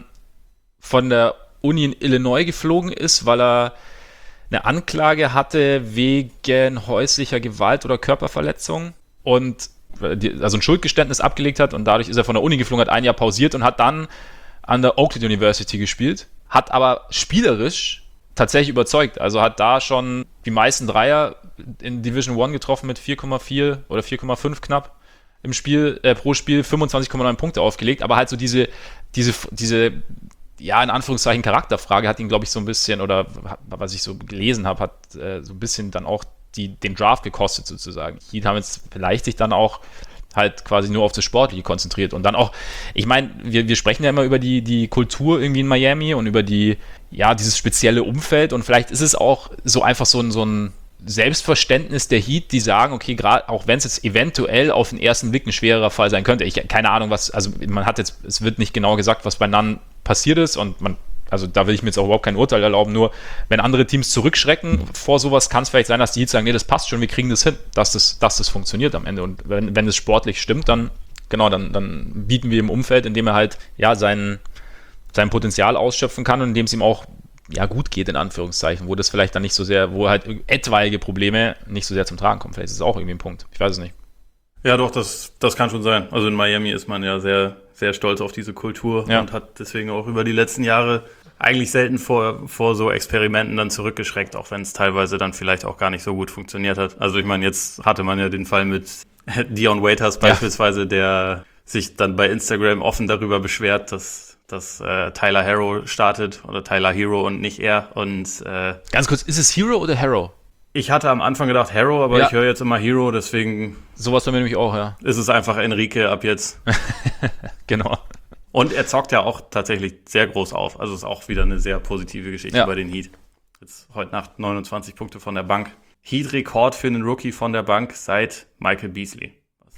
von der Uni in Illinois geflogen ist, weil er eine Anklage hatte wegen häuslicher Gewalt oder Körperverletzung und also ein Schuldgeständnis abgelegt hat und dadurch ist er von der Uni geflogen, hat ein Jahr pausiert und hat dann an der Oakland University gespielt, hat aber spielerisch tatsächlich überzeugt, also hat da schon die meisten Dreier in Division One getroffen mit vier Komma vier oder vier Komma fünf knapp im Spiel, äh, pro Spiel fünfundzwanzig Komma neun Punkte aufgelegt, aber halt so diese, diese, diese, ja, in Anführungszeichen Charakterfrage hat ihn, glaube ich, so ein bisschen, oder was ich so gelesen habe, hat äh, so ein bisschen dann auch die, den Draft gekostet sozusagen. Die haben jetzt vielleicht sich dann auch halt quasi nur auf das Sportliche konzentriert und dann auch, ich meine, wir, wir sprechen ja immer über die, die Kultur irgendwie in Miami und über die, ja, dieses spezielle Umfeld und vielleicht ist es auch so einfach so ein, so ein Selbstverständnis der Heat, die sagen, okay, gerade auch wenn es jetzt eventuell auf den ersten Blick ein schwererer Fall sein könnte, ich keine Ahnung, was, also man hat jetzt, es wird nicht genau gesagt, was bei Nunn passiert ist und man, also da will ich mir jetzt auch überhaupt kein Urteil erlauben, nur wenn andere Teams zurückschrecken vor sowas, kann es vielleicht sein, dass die Heat sagen, nee, das passt schon, wir kriegen das hin, dass das, dass das funktioniert am Ende und wenn, wenn es sportlich stimmt, dann, genau, dann, dann bieten wir ihm Umfeld, in dem er halt, ja, sein, sein Potenzial ausschöpfen kann und in dem es ihm auch ja, gut geht, in Anführungszeichen, wo das vielleicht dann nicht so sehr, wo halt etwaige Probleme nicht so sehr zum Tragen kommen. Vielleicht ist es auch irgendwie ein Punkt. Ich weiß es nicht. Ja, doch, das, das kann schon sein. Also in Miami ist man ja sehr, sehr stolz auf diese Kultur ja. und hat deswegen auch über die letzten Jahre eigentlich selten vor, vor so Experimenten dann zurückgeschreckt, auch wenn es teilweise dann vielleicht auch gar nicht so gut funktioniert hat. Also ich meine, jetzt hatte man ja den Fall mit Dion Waiters beispielsweise, ja. der sich dann bei Instagram offen darüber beschwert, dass dass äh, Tyler Hero startet oder Tyler Hero und nicht er. Und äh, ganz kurz, ist es Hero oder Hero? Ich hatte am Anfang gedacht Hero, aber ja. ich höre jetzt immer Hero, deswegen sowas bei mir nämlich auch, ja. Ist es einfach Enrique ab jetzt. Genau. Und er zockt ja auch tatsächlich sehr groß auf. Also ist auch wieder eine sehr positive Geschichte ja. bei den Heat. Jetzt heute Nacht neunundzwanzig Punkte von der Bank. Heat-Rekord für einen Rookie von der Bank seit Michael Beasley.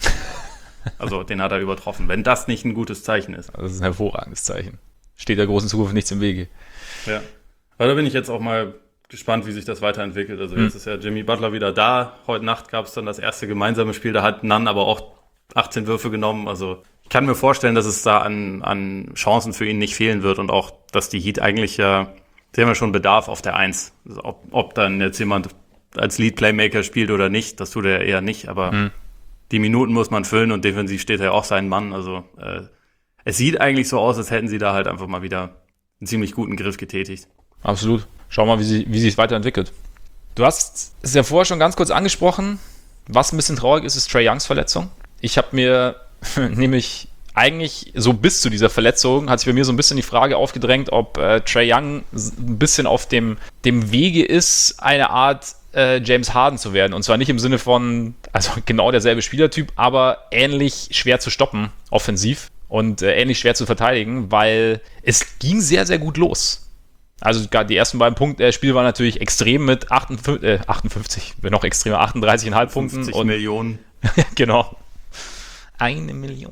Also den hat er übertroffen, wenn das nicht ein gutes Zeichen ist. Das ist ein hervorragendes Zeichen. Steht der großen Zukunft nichts im Wege. Ja, aber da bin ich jetzt auch mal gespannt, wie sich das weiterentwickelt. Also hm. jetzt ist ja Jimmy Butler wieder da. Heute Nacht gab es dann das erste gemeinsame Spiel. Da hat Nunn aber auch achtzehn Würfe genommen. Also ich kann mir vorstellen, dass es da an, an Chancen für ihn nicht fehlen wird. Und auch, dass die Heat eigentlich ja, sie haben ja schon Bedarf auf der Eins. Also ob, ob dann jetzt jemand als Lead-Playmaker spielt oder nicht, das tut er eher nicht. Aber hm. die Minuten muss man füllen und defensiv steht er auch sein Mann. Also äh, es sieht eigentlich so aus, als hätten sie da halt einfach mal wieder einen ziemlich guten Griff getätigt. Absolut. Schau mal, wie sie, wie sich weiterentwickelt. Du hast es ja vorher schon ganz kurz angesprochen. Was ein bisschen traurig ist, ist Trae Youngs Verletzung. Ich habe mir nämlich eigentlich so bis zu dieser Verletzung hat sich bei mir so ein bisschen die Frage aufgedrängt, ob äh, Trae Young ein bisschen auf dem, dem Wege ist, eine Art äh, James Harden zu werden. Und zwar nicht im Sinne von, also genau derselbe Spielertyp, aber ähnlich schwer zu stoppen, offensiv. und äh, ähnlich schwer zu verteidigen, weil es ging sehr, sehr gut los. Also die ersten beiden Punkte, äh, Spiele waren natürlich extrem mit achtundfünfzig, äh, achtundfünfzig, noch extremer, achtunddreißig Komma fünf Punkten. fünfzig und Millionen. Genau. Eine Million.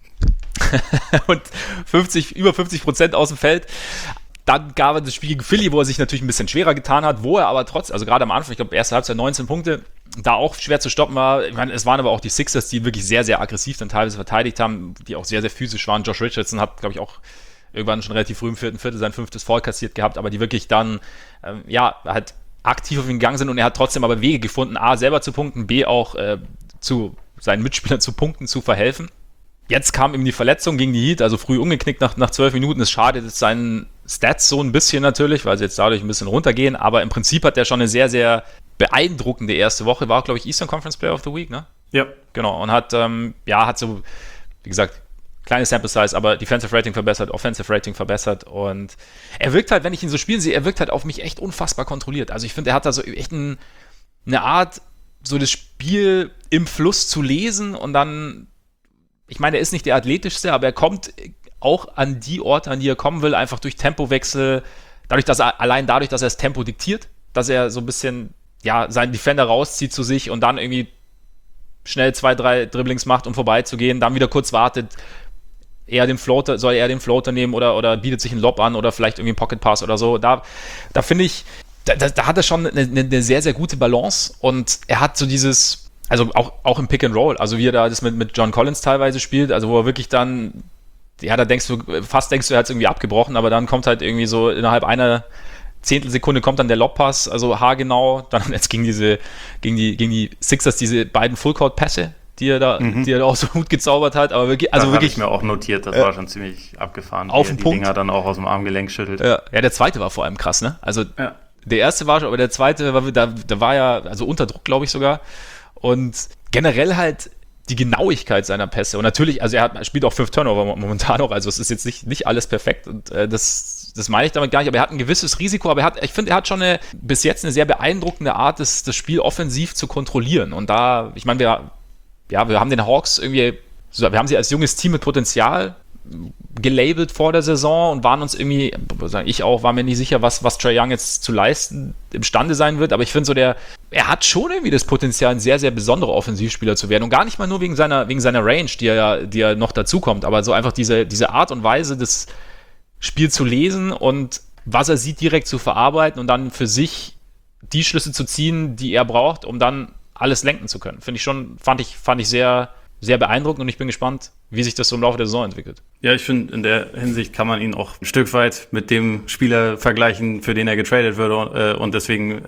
Und fünfzig, über fünfzig Prozent aus dem Feld. Dann gab es das Spiel gegen Philly, wo er sich natürlich ein bisschen schwerer getan hat, wo er aber trotz, also gerade am Anfang, ich glaube, erste Halbzeit neunzehn Punkte, da auch schwer zu stoppen war. Ich meine, es waren aber auch die Sixers, die wirklich sehr, sehr aggressiv dann teilweise verteidigt haben, die auch sehr, sehr physisch waren. Josh Richardson hat, glaube ich, auch irgendwann schon relativ früh im vierten Viertel sein fünftes Foul kassiert gehabt, aber die wirklich dann, ähm, ja, halt aktiv auf ihn gegangen sind und er hat trotzdem aber Wege gefunden, A, selber zu punkten, B, auch äh, zu seinen Mitspielern zu punkten, zu verhelfen. Jetzt kam ihm die Verletzung gegen die Heat, also früh umgeknickt nach, nach zwölf Minuten. Es schadet jetzt seinen Stats so ein bisschen natürlich, weil sie jetzt dadurch ein bisschen runtergehen, aber im Prinzip hat er schon eine sehr, sehr beeindruckende erste Woche, war auch, glaube ich, Eastern Conference Player of the Week, ne? Ja. Genau, und hat, ähm, ja, hat so, wie gesagt, kleine Sample Size, aber Defensive Rating verbessert, Offensive Rating verbessert und er wirkt halt, wenn ich ihn so spielen sehe, er wirkt halt auf mich echt unfassbar kontrolliert. Also ich finde, er hat da so echt ein, eine Art, so das Spiel im Fluss zu lesen und dann, ich meine, er ist nicht der athletischste, aber er kommt auch an die Orte, an die er kommen will, einfach durch Tempowechsel, dadurch, dass er, allein dadurch, dass er das Tempo diktiert, dass er so ein bisschen, ja, seinen Defender rauszieht zu sich und dann irgendwie schnell zwei, drei Dribblings macht, um vorbeizugehen, dann wieder kurz wartet, eher den Floater, soll er den Floater nehmen oder, oder bietet sich einen Lob an oder vielleicht irgendwie einen Pocket Pass oder so. Da, da finde ich, da, da hat er schon eine, eine sehr, sehr gute Balance und er hat so dieses, also auch, auch im Pick and Roll, also wie er da das mit, mit John Collins teilweise spielt, also wo er wirklich dann, ja, da denkst du, fast denkst du, er hat es irgendwie abgebrochen, aber dann kommt halt irgendwie so innerhalb einer Zehntelsekunde kommt dann der Lobpass, also haargenau, dann jetzt gegen diese, gegen die, gegen die Sixers diese beiden Full-Court-Pässe, die er da, mhm. die er da auch so gut gezaubert hat, aber wirklich, also das wirklich. Das habe ich mir auch notiert, das äh, war schon ziemlich abgefahren, auf wie er den die Punkt. Dinger dann auch aus dem Armgelenk schüttelt. Ja, ja, der zweite war vor allem krass, ne? Also ja. Der erste war schon, aber der zweite war, da, da war ja, also unter Druck, glaube ich sogar. Und generell halt die Genauigkeit seiner Pässe. Und natürlich, also er, hat, er spielt auch fünf Turnover momentan noch, also es ist jetzt nicht, nicht alles perfekt und äh, das, das meine ich damit gar nicht, aber er hat ein gewisses Risiko, aber er hat, ich finde, er hat schon eine, bis jetzt eine sehr beeindruckende Art, das, das Spiel offensiv zu kontrollieren. Und da, ich meine, wir, ja, wir haben den Hawks irgendwie, wir haben sie als junges Team mit Potenzial gelabelt vor der Saison und waren uns irgendwie, ich auch, war mir nicht sicher, was, was Trae Young jetzt zu leisten imstande sein wird, aber ich finde so, der, er hat schon irgendwie das Potenzial, ein sehr, sehr besonderer Offensivspieler zu werden und gar nicht mal nur wegen seiner, wegen seiner Range, die er, die er noch dazu kommt, aber so einfach diese, diese Art und Weise, das Spiel zu lesen und was er sieht, direkt zu verarbeiten und dann für sich die Schlüsse zu ziehen, die er braucht, um dann alles lenken zu können. Finde ich schon, fand ich, fand ich sehr, sehr beeindruckend und ich bin gespannt, wie sich das so im Laufe der Saison entwickelt. Ja, ich finde, in der Hinsicht kann man ihn auch ein Stück weit mit dem Spieler vergleichen, für den er getradet würde und deswegen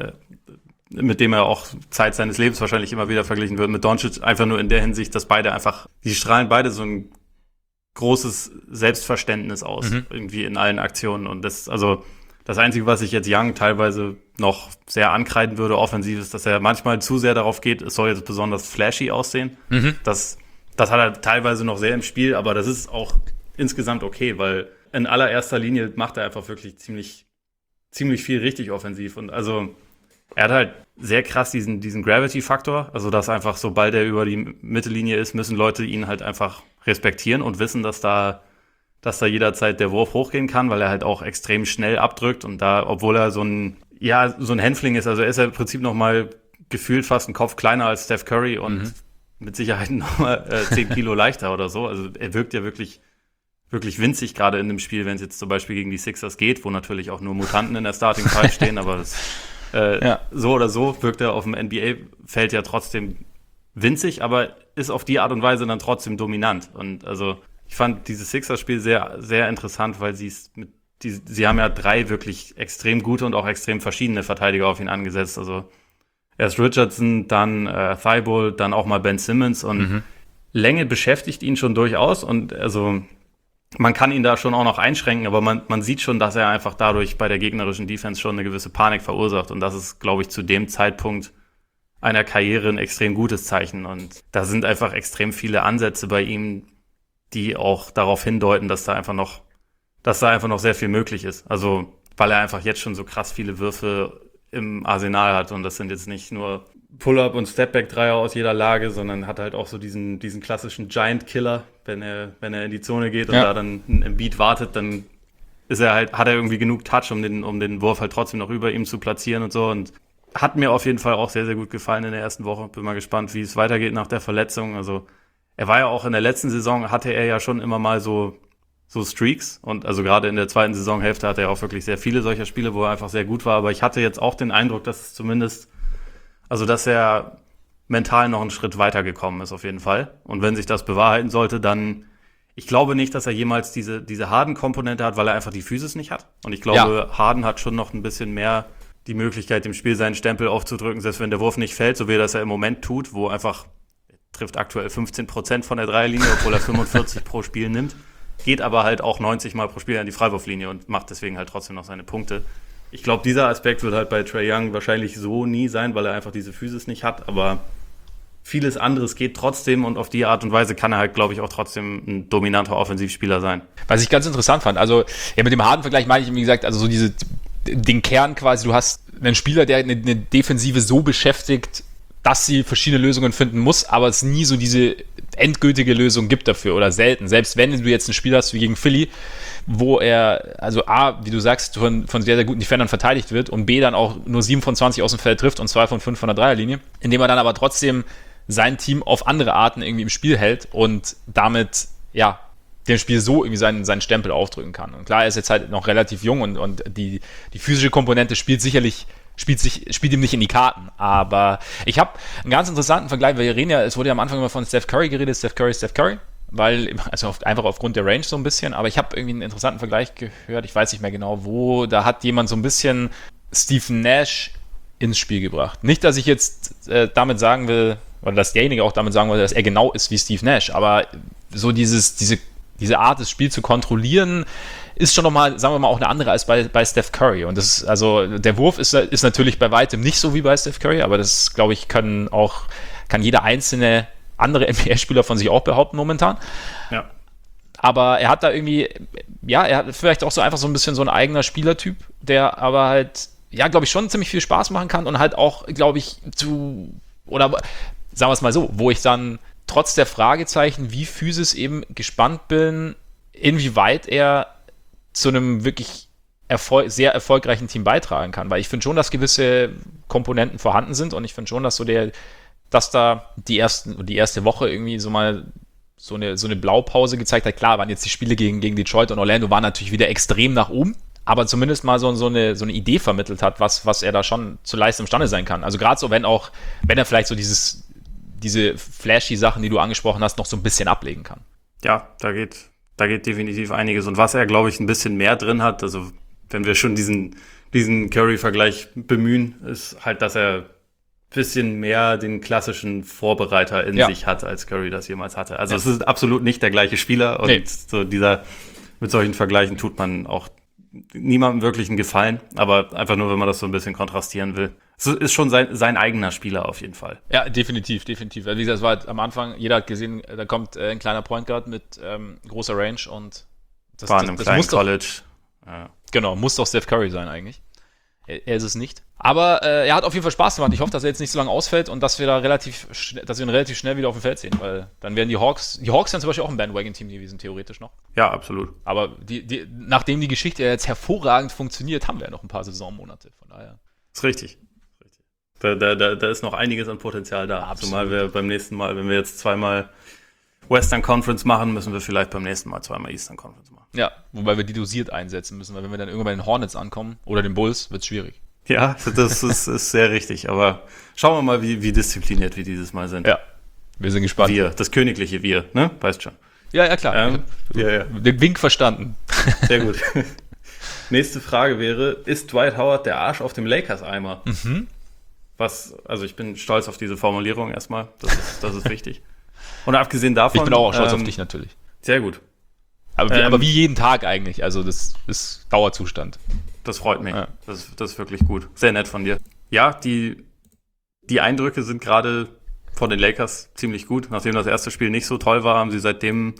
mit dem er auch Zeit seines Lebens wahrscheinlich immer wieder verglichen wird mit Doncic, einfach nur in der Hinsicht, dass beide einfach, die strahlen beide so ein großes Selbstverständnis aus, mhm. irgendwie in allen Aktionen und das, also das Einzige, was ich jetzt Young teilweise noch sehr ankreiden würde, offensiv, ist, dass er manchmal zu sehr darauf geht, es soll jetzt besonders flashy aussehen. Mhm. Das, das hat er teilweise noch sehr im Spiel, aber das ist auch insgesamt okay, weil in allererster Linie macht er einfach wirklich ziemlich, ziemlich viel richtig offensiv. Und also er hat halt sehr krass diesen, diesen Gravity-Faktor, also dass einfach, sobald er über die Mittellinie ist, müssen Leute ihn halt einfach respektieren und wissen, dass da dass da jederzeit der Wurf hochgehen kann, weil er halt auch extrem schnell abdrückt und da, obwohl er so ein, ja, so ein Hänfling ist, also er ist ja im Prinzip noch mal gefühlt fast einen Kopf kleiner als Steph Curry und mhm. mit Sicherheit noch mal äh, zehn Kilo leichter oder so, also er wirkt ja wirklich, wirklich winzig gerade in dem Spiel, wenn es jetzt zum Beispiel gegen die Sixers geht, wo natürlich auch nur Mutanten in der Starting Five stehen, aber das, äh, ja. so oder so wirkt er auf dem N B A-Feld ja trotzdem winzig, aber ist auf die Art und Weise dann trotzdem dominant und also ich fand dieses Sixers-Spiel sehr, sehr interessant, weil sie es mit, die, sie haben ja drei wirklich extrem gute und auch extrem verschiedene Verteidiger auf ihn angesetzt. Also erst Richardson, dann äh, Thibault, dann auch mal Ben Simmons und mhm. Länge beschäftigt ihn schon durchaus und also man kann ihn da schon auch noch einschränken, aber man, man sieht schon, dass er einfach dadurch bei der gegnerischen Defense schon eine gewisse Panik verursacht und das ist, glaube ich, zu dem Zeitpunkt einer Karriere ein extrem gutes Zeichen und da sind einfach extrem viele Ansätze bei ihm, die auch darauf hindeuten, dass da einfach noch, dass da einfach noch sehr viel möglich ist. Also, weil er einfach jetzt schon so krass viele Würfe im Arsenal hat und das sind jetzt nicht nur Pull-Up- und Stepback-Dreier aus jeder Lage, sondern hat halt auch so diesen, diesen klassischen Giant-Killer, wenn er, wenn er in die Zone geht und ja. da dann ein Embiid wartet, dann ist er halt, hat er irgendwie genug Touch, um den, um den Wurf halt trotzdem noch über ihm zu platzieren und so. Und hat mir auf jeden Fall auch sehr, sehr gut gefallen in der ersten Woche. Bin mal gespannt, wie es weitergeht nach der Verletzung. Also er war ja auch in der letzten Saison, hatte er ja schon immer mal so, so Streaks. Und also gerade in der zweiten Saisonhälfte hatte er auch wirklich sehr viele solcher Spiele, wo er einfach sehr gut war. Aber ich hatte jetzt auch den Eindruck, dass es zumindest, also dass er mental noch einen Schritt weitergekommen ist auf jeden Fall. Und wenn sich das bewahrheiten sollte, dann, ich glaube nicht, dass er jemals diese, diese Harden-Komponente hat, weil er einfach die Physis nicht hat. Und ich glaube, ja. Harden hat schon noch ein bisschen mehr die Möglichkeit, dem Spiel seinen Stempel aufzudrücken, selbst wenn der Wurf nicht fällt, so wie er das ja im Moment tut, wo einfach, er trifft aktuell fünfzehn Prozent von der Dreierlinie, obwohl er fünfundvierzig pro Spiel nimmt, geht aber halt auch neunzig Mal pro Spiel an die Freiwurflinie und macht deswegen halt trotzdem noch seine Punkte. Ich glaube, dieser Aspekt wird halt bei Trae Young wahrscheinlich so nie sein, weil er einfach diese Physis nicht hat, aber vieles anderes geht trotzdem und auf die Art und Weise kann er halt, glaube ich, auch trotzdem ein dominanter Offensivspieler sein. Was ich ganz interessant fand, also ja, mit dem Harden-Vergleich meine ich, wie gesagt, also so diese den Kern quasi, du hast einen Spieler, der eine, eine Defensive so beschäftigt, dass sie verschiedene Lösungen finden muss, aber es nie so diese endgültige Lösung gibt dafür oder selten. Selbst wenn du jetzt ein Spiel hast wie gegen Philly, wo er, also A, wie du sagst, von, von sehr, sehr guten Defendern verteidigt wird und B, dann auch nur sieben von zwanzig aus dem Feld trifft und zwei von fünf von der Dreierlinie, indem er dann aber trotzdem sein Team auf andere Arten irgendwie im Spiel hält und damit, ja, dem Spiel so irgendwie seinen, seinen Stempel aufdrücken kann. Und klar, er ist jetzt halt noch relativ jung und, und die, die physische Komponente spielt sicherlich, spielt sich, spielt ihm nicht in die Karten. Aber ich habe einen ganz interessanten Vergleich, weil wir reden ja, es wurde ja am Anfang immer von Steph Curry geredet, Steph Curry, Steph Curry, weil, also oft, einfach aufgrund der Range so ein bisschen, aber ich habe irgendwie einen interessanten Vergleich gehört, ich weiß nicht mehr genau wo, da hat jemand so ein bisschen Steve Nash ins Spiel gebracht. Nicht, dass ich jetzt äh, damit sagen will, oder dass derjenige auch damit sagen will, dass er genau ist wie Steve Nash, aber so dieses, diese diese Art, das Spiel zu kontrollieren, ist schon nochmal, sagen wir mal, auch eine andere als bei, bei Steph Curry. Und das ist, also der Wurf ist, ist natürlich bei weitem nicht so wie bei Steph Curry, aber das, glaube ich, können auch, kann jeder einzelne andere N B A-Spieler von sich auch behaupten momentan. Ja. Aber er hat da irgendwie, ja, er hat vielleicht auch so einfach so ein bisschen so ein eigener Spielertyp, der aber halt, ja, glaube ich, schon ziemlich viel Spaß machen kann und halt auch, glaube ich, zu, oder sagen wir es mal so, wo ich dann trotz der Fragezeichen, wie Physis eben gespannt bin, inwieweit er zu einem wirklich Erfolg, sehr erfolgreichen Team beitragen kann. Weil ich finde schon, dass gewisse Komponenten vorhanden sind und ich finde schon, dass so der, dass da die ersten, die erste Woche irgendwie so mal so eine, so eine Blaupause gezeigt hat. Klar, waren jetzt die Spiele gegen, gegen Detroit und Orlando waren natürlich wieder extrem nach oben, aber zumindest mal so, so, eine, so eine Idee vermittelt hat, was, was er da schon zu leisten imstande sein kann. Also gerade so, wenn auch, wenn er vielleicht so dieses diese flashy Sachen, die du angesprochen hast, noch so ein bisschen ablegen kann. Ja, da geht, da geht definitiv einiges. Und was er, glaube ich, ein bisschen mehr drin hat, also wenn wir schon diesen, diesen Curry-Vergleich bemühen, ist halt, dass er ein bisschen mehr den klassischen Vorbereiter in ja. sich hat, als Curry das jemals hatte. Also ja. es ist absolut nicht der gleiche Spieler und nee. so dieser, mit solchen Vergleichen tut man auch niemandem wirklich einen Gefallen, aber einfach nur, wenn man das so ein bisschen kontrastieren will. Es ist schon sein, sein eigener Spieler auf jeden Fall. Ja, definitiv, definitiv. Wie gesagt, es war halt am Anfang, jeder hat gesehen, da kommt äh, ein kleiner Point Guard mit ähm, großer Range und das, war in einem das, das kleinen muss College. Doch, ja. Genau, muss doch Steph Curry sein eigentlich. Er, er ist es nicht. Aber äh, er hat auf jeden Fall Spaß gemacht. Ich hoffe, dass er jetzt nicht so lange ausfällt und dass wir da relativ schnell, dass wir ihn relativ schnell wieder auf dem Feld sehen, weil dann werden die Hawks, die Hawks sind zum Beispiel auch ein Bandwagon-Team gewesen, theoretisch noch. Ja, absolut. Aber die, die, nachdem die Geschichte jetzt hervorragend funktioniert, haben wir ja noch ein paar Saisonmonate, von daher. Das ist richtig. Da, da, da, da ist noch einiges an Potenzial da. Absolut. Zumal wir beim nächsten Mal, wenn wir jetzt zweimal Western Conference machen, müssen wir vielleicht beim nächsten Mal zweimal Eastern Conference machen. Ja, wobei wir die dosiert einsetzen müssen, weil wenn wir dann irgendwann bei den Hornets ankommen oder den Bulls, wird es schwierig. Ja, das ist, ist sehr richtig. Aber schauen wir mal, wie, wie diszipliniert wir dieses Mal sind. Ja, wir sind gespannt. Wir, das königliche Wir, ne? Weißt schon. Ja, ja, klar. Ähm, ja, ja. Den Wink verstanden. Sehr gut. Nächste Frage wäre, ist Dwight Howard der Arsch auf dem Lakers-Eimer? Mhm. Was, also ich bin stolz auf diese Formulierung erstmal. Das ist, das ist wichtig. Und abgesehen davon. Ich bin auch stolz ähm, auf dich natürlich. Sehr gut. Aber wie, ähm, aber wie jeden Tag eigentlich. Also das ist Dauerzustand. Das freut mich. Ja. Das, das ist wirklich gut. Sehr nett von dir. Ja, die, die Eindrücke sind gerade von den Lakers ziemlich gut. Nachdem das erste Spiel nicht so toll war, haben sie seitdem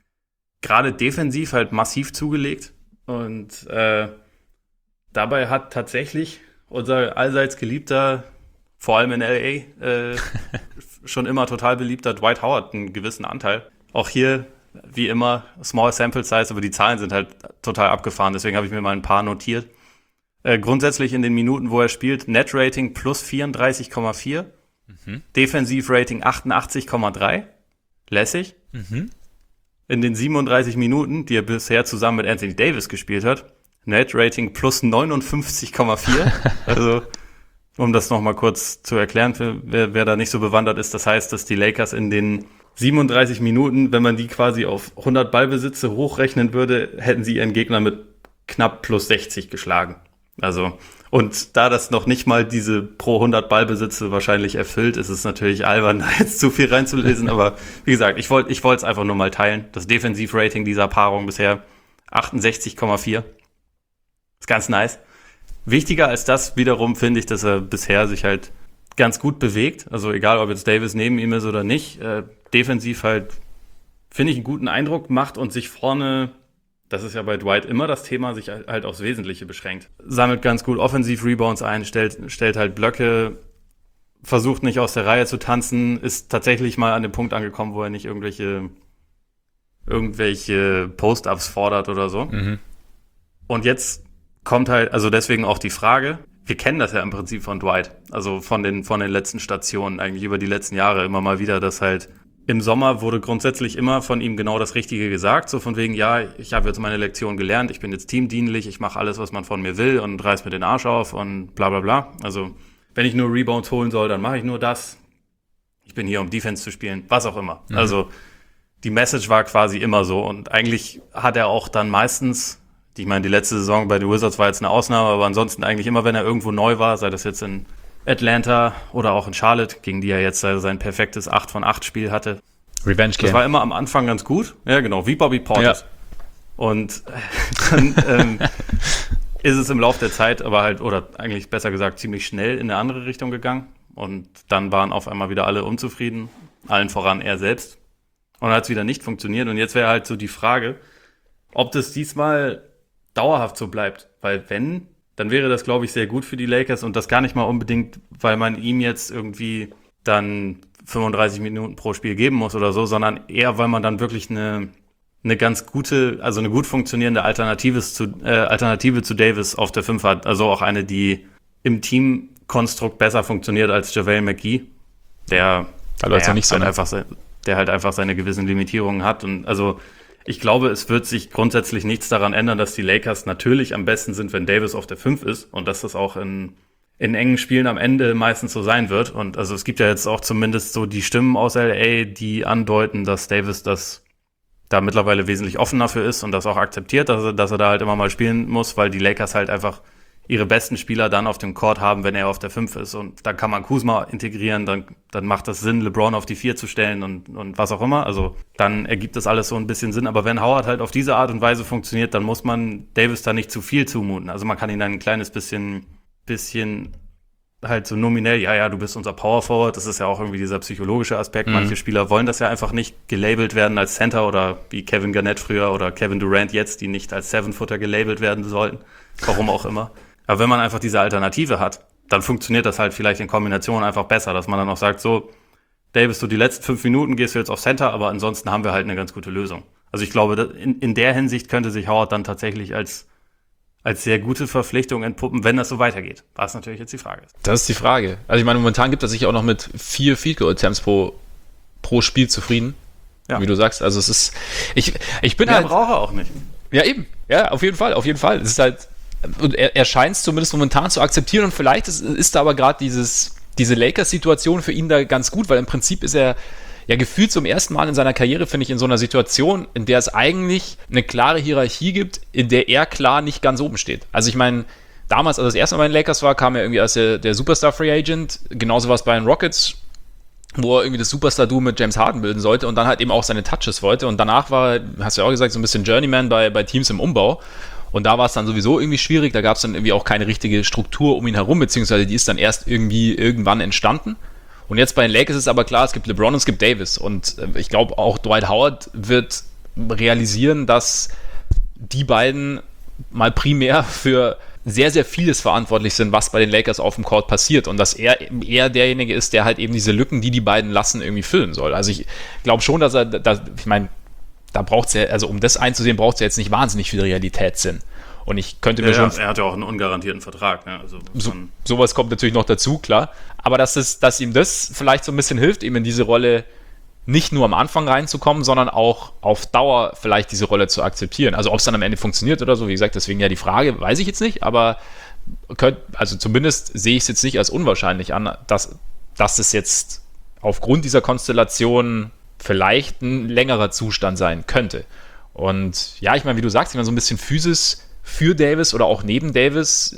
gerade defensiv halt massiv zugelegt. Und äh, dabei hat tatsächlich unser allseits geliebter vor allem in L A, äh, schon immer total beliebter Dwight Howard einen gewissen Anteil. Auch hier, wie immer, small sample size, aber die Zahlen sind halt total abgefahren, deswegen habe ich mir mal ein paar notiert. Äh, grundsätzlich in den Minuten, wo er spielt, Net-Rating plus vierunddreißig Komma vier, mhm. Defensiv-Rating achtundachtzig Komma drei, lässig. Mhm. In den siebenunddreißig Minuten, die er bisher zusammen mit Anthony Davis gespielt hat, Net-Rating plus neunundfünfzig Komma vier, also um das nochmal kurz zu erklären, für wer, wer da nicht so bewandert ist, das heißt, dass die Lakers in den siebenunddreißig Minuten, wenn man die quasi auf hundert Ballbesitze hochrechnen würde, hätten sie ihren Gegner mit knapp plus sechzig geschlagen. Also, und da das noch nicht mal diese pro hundert Ballbesitze wahrscheinlich erfüllt, ist es natürlich albern, da jetzt zu viel reinzulesen, aber wie gesagt, ich wollte ich wollte es einfach nur mal teilen. Das Defensivrating dieser Paarung bisher achtundsechzig Komma vier. Ist ganz nice. Wichtiger als das wiederum finde ich, dass er bisher sich halt ganz gut bewegt. Also egal, ob jetzt Davis neben ihm ist oder nicht. Äh, defensiv halt, finde ich, einen guten Eindruck macht und sich vorne, das ist ja bei Dwight immer das Thema, sich halt aufs Wesentliche beschränkt. Sammelt ganz gut Offensiv-Rebounds ein, stellt, stellt halt Blöcke, versucht nicht aus der Reihe zu tanzen, ist tatsächlich mal an dem Punkt angekommen, wo er nicht irgendwelche, irgendwelche Post-Ups fordert oder so. Mhm. Und jetzt kommt halt, also deswegen auch die Frage, wir kennen das ja im Prinzip von Dwight, also von den, von den letzten Stationen, eigentlich über die letzten Jahre immer mal wieder, dass halt im Sommer wurde grundsätzlich immer von ihm genau das Richtige gesagt, so von wegen, ja, ich habe jetzt meine Lektion gelernt, ich bin jetzt teamdienlich, ich mache alles, was man von mir will und reiß mir den Arsch auf und bla bla bla. Also wenn ich nur Rebounds holen soll, dann mache ich nur das. Ich bin hier, um Defense zu spielen, was auch immer. Mhm. Also die Message war quasi immer so und eigentlich hat er auch dann meistens, ich meine, die letzte Saison bei den Wizards war jetzt eine Ausnahme, aber ansonsten eigentlich immer, wenn er irgendwo neu war, sei das jetzt in Atlanta oder auch in Charlotte, gegen die er jetzt sein perfektes acht von acht Spiel hatte. Revenge Game. Das war immer am Anfang ganz gut. Ja, genau, wie Bobby Portis. Ja. Und dann ähm, ist es im Laufe der Zeit aber halt, oder eigentlich besser gesagt, ziemlich schnell in eine andere Richtung gegangen. Und dann waren auf einmal wieder alle unzufrieden, allen voran er selbst. Und dann hat es wieder nicht funktioniert. Und jetzt wäre halt so die Frage, ob das diesmal dauerhaft so bleibt. Weil wenn, dann wäre das, glaube ich, sehr gut für die Lakers und das gar nicht mal unbedingt, weil man ihm jetzt irgendwie dann fünfunddreißig Minuten pro Spiel geben muss oder so, sondern eher, weil man dann wirklich eine, eine ganz gute, also eine gut funktionierende Alternative zu, äh, Alternative zu Davis auf der fünf hat. Also auch eine, die im Teamkonstrukt besser funktioniert als JaVale McGee, der, also ja, nicht so, halt ne? einfach, der halt einfach seine gewissen Limitierungen hat. Und also ich glaube, es wird sich grundsätzlich nichts daran ändern, dass die Lakers natürlich am besten sind, wenn Davis auf der fünf ist und dass das auch in, in engen Spielen am Ende meistens so sein wird. Und also es gibt ja jetzt auch zumindest so die Stimmen aus L A, die andeuten, dass Davis das da mittlerweile wesentlich offener für ist und das auch akzeptiert, dass er, dass er da halt immer mal spielen muss, weil die Lakers halt einfach ihre besten Spieler dann auf dem Court haben, wenn er auf der fünf ist. Und dann kann man Kuzma integrieren, dann, dann macht das Sinn, LeBron auf die vier zu stellen und, und was auch immer. Also dann ergibt das alles so ein bisschen Sinn. Aber wenn Howard halt auf diese Art und Weise funktioniert, dann muss man Davis da nicht zu viel zumuten. Also man kann ihn dann ein kleines bisschen, bisschen halt so nominell, ja, ja, du bist unser Power Forward. Das ist ja auch irgendwie dieser psychologische Aspekt. Mhm. Manche Spieler wollen das ja einfach nicht gelabelt werden als Center oder wie Kevin Garnett früher oder Kevin Durant jetzt, die nicht als Seven-Footer gelabelt werden sollten. Warum auch immer. Aber wenn man einfach diese Alternative hat, dann funktioniert das halt vielleicht in Kombination einfach besser, dass man dann auch sagt, so, Davis, du die letzten fünf Minuten gehst du jetzt auf Center, aber ansonsten haben wir halt eine ganz gute Lösung. Also ich glaube, in, in der Hinsicht könnte sich Howard dann tatsächlich als, als sehr gute Verpflichtung entpuppen, wenn das so weitergeht. Was natürlich jetzt die Frage ist. Das ist die Frage. Also ich meine, momentan gibt er sich auch noch mit vier Field Goal Attempts pro, pro Spiel zufrieden, ja. Wie du sagst. Also es ist, ich, ich bin Mehr halt... braucht er auch nicht. Ja, eben. Ja, auf jeden Fall, auf jeden Fall. Es ist halt... Und er, er scheint es zumindest momentan zu akzeptieren und vielleicht ist, ist da aber gerade dieses diese Lakers-Situation für ihn da ganz gut, weil im Prinzip ist er ja gefühlt zum ersten Mal in seiner Karriere, finde ich, in so einer Situation, in der es eigentlich eine klare Hierarchie gibt, in der er klar nicht ganz oben steht. Also ich meine, damals, als das erste Mal bei den Lakers war, kam er irgendwie als der, der Superstar-Free Agent, genauso war es bei den Rockets, wo er irgendwie das Superstar-Duo mit James Harden bilden sollte und dann halt eben auch seine Touches wollte und danach war, hast du ja auch gesagt, so ein bisschen Journeyman bei, bei Teams im Umbau. Und da war es dann sowieso irgendwie schwierig, da gab es dann irgendwie auch keine richtige Struktur um ihn herum, beziehungsweise die ist dann erst irgendwie irgendwann entstanden. Und jetzt bei den Lakers ist aber klar, es gibt LeBron und es gibt Davis. Und ich glaube auch Dwight Howard wird realisieren, dass die beiden mal primär für sehr, sehr vieles verantwortlich sind, was bei den Lakers auf dem Court passiert und dass er eher derjenige ist, der halt eben diese Lücken, die die beiden lassen, irgendwie füllen soll. Also ich glaube schon, dass er, dass, ich meine, da braucht es ja, also um das einzusehen, braucht es ja jetzt nicht wahnsinnig viel Realitätssinn. Und ich könnte mir ja, schon... Er hat ja auch einen ungarantierten Vertrag. Ne? Also so, sowas kommt natürlich noch dazu, klar. Aber dass, es, dass ihm das vielleicht so ein bisschen hilft, eben in diese Rolle nicht nur am Anfang reinzukommen, sondern auch auf Dauer vielleicht diese Rolle zu akzeptieren. Also ob es dann am Ende funktioniert oder so, wie gesagt, deswegen ja die Frage, weiß ich jetzt nicht, aber könnt, also zumindest sehe ich es jetzt nicht als unwahrscheinlich an, dass, dass es jetzt aufgrund dieser Konstellation vielleicht ein längerer Zustand sein könnte. Und ja, ich meine, wie du sagst, ich meine, so ein bisschen Physis für Davis oder auch neben Davis.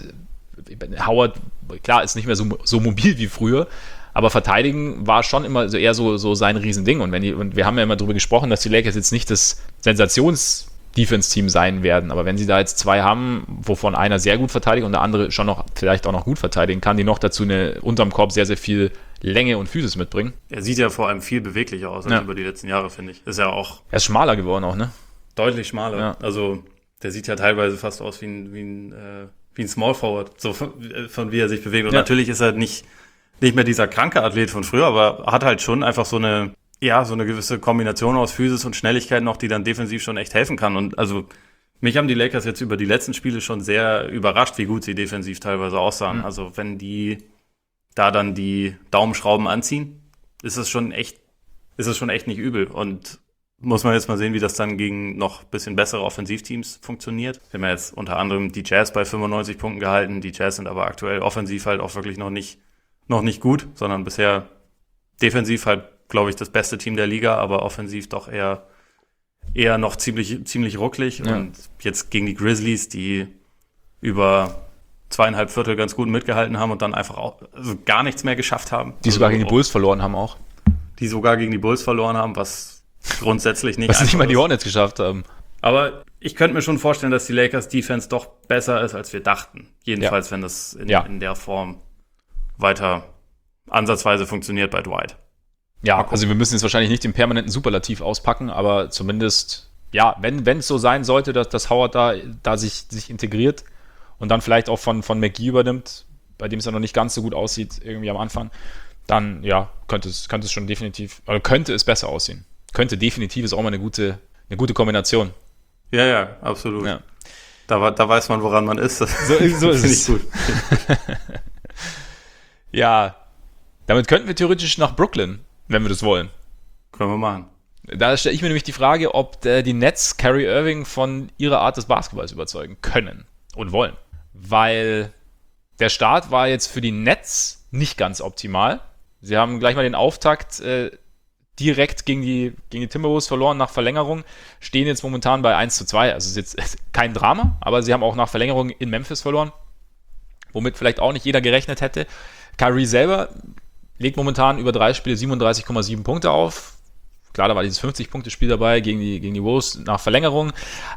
Howard, klar, ist nicht mehr so, so mobil wie früher, aber verteidigen war schon immer so eher so, so sein Riesending. Und, wenn die, und wir haben ja immer darüber gesprochen, dass die Lakers jetzt nicht das Sensations-Defense-Team sein werden. Aber wenn sie da jetzt zwei haben, wovon einer sehr gut verteidigt und der andere schon noch vielleicht auch noch gut verteidigen kann, die noch dazu eine unterm Korb sehr, sehr viel Länge und Physis mitbringen. Er sieht ja vor allem viel beweglicher aus als ja. über die letzten Jahre, finde ich. Ist ja auch... Er ist schmaler geworden auch, ne? Deutlich schmaler. Ja. Also der sieht ja teilweise fast aus wie ein, wie ein, äh, wie ein Small Forward, so von, von wie er sich bewegt. Und ja. natürlich ist er nicht... nicht mehr dieser kranke Athlet von früher, aber hat halt schon einfach so eine, ja, so eine gewisse Kombination aus Physis und Schnelligkeit noch, die dann defensiv schon echt helfen kann. Und also, mich haben die Lakers jetzt über die letzten Spiele schon sehr überrascht, wie gut sie defensiv teilweise aussahen. Mhm. Also, wenn die da dann die Daumenschrauben anziehen, ist es schon echt, ist es schon echt nicht übel. Und muss man jetzt mal sehen, wie das dann gegen noch ein bisschen bessere Offensivteams funktioniert. Wir haben ja jetzt unter anderem die Jazz bei fünfundneunzig Punkten gehalten. Die Jazz sind aber aktuell offensiv halt auch wirklich noch nicht noch nicht gut, sondern bisher defensiv halt, glaube ich, das beste Team der Liga, aber offensiv doch eher eher noch ziemlich ziemlich rucklig. Ja. Und jetzt gegen die Grizzlies, die über zweieinhalb Viertel ganz gut mitgehalten haben und dann einfach auch also gar nichts mehr geschafft haben. Die sogar gegen die Bulls verloren haben auch. Die sogar gegen die Bulls verloren haben, was grundsätzlich nicht was nicht mal die Hornets geschafft haben. Aber ich könnte mir schon vorstellen, dass die Lakers Defense doch besser ist, als wir dachten. Jedenfalls, ja. wenn das in, ja. in der Form weiter ansatzweise funktioniert bei Dwight. Ja, also wir müssen jetzt wahrscheinlich nicht den permanenten Superlativ auspacken, aber zumindest, ja, wenn wenn es so sein sollte, dass, dass Howard da, da sich, sich integriert und dann vielleicht auch von, von McGee übernimmt, bei dem es ja noch nicht ganz so gut aussieht, irgendwie am Anfang, dann, ja, könnte es, könnte es schon definitiv, oder könnte es besser aussehen. Könnte definitiv, ist auch mal eine gute, eine gute Kombination. Ja, ja, absolut. Ja. Da, da weiß man, woran man ist. Das so, so ist es. Gut. Ja, damit könnten wir theoretisch nach Brooklyn, wenn wir das wollen. Können wir machen. Da stelle ich mir nämlich die Frage, ob die Nets Kyrie Irving von ihrer Art des Basketballs überzeugen können und wollen. Weil der Start war jetzt für die Nets nicht ganz optimal. Sie haben gleich mal den Auftakt äh, direkt gegen die, gegen die Timberwolves verloren nach Verlängerung, stehen jetzt momentan bei eins zu zwei. Also es ist jetzt kein Drama, aber sie haben auch nach Verlängerung in Memphis verloren, womit vielleicht auch nicht jeder gerechnet hätte. Kyrie selber legt momentan über drei Spiele siebenunddreißig Komma sieben Punkte auf. Klar, da war dieses fünfzig-Punkte-Spiel dabei gegen die, gegen die Wolves nach Verlängerung.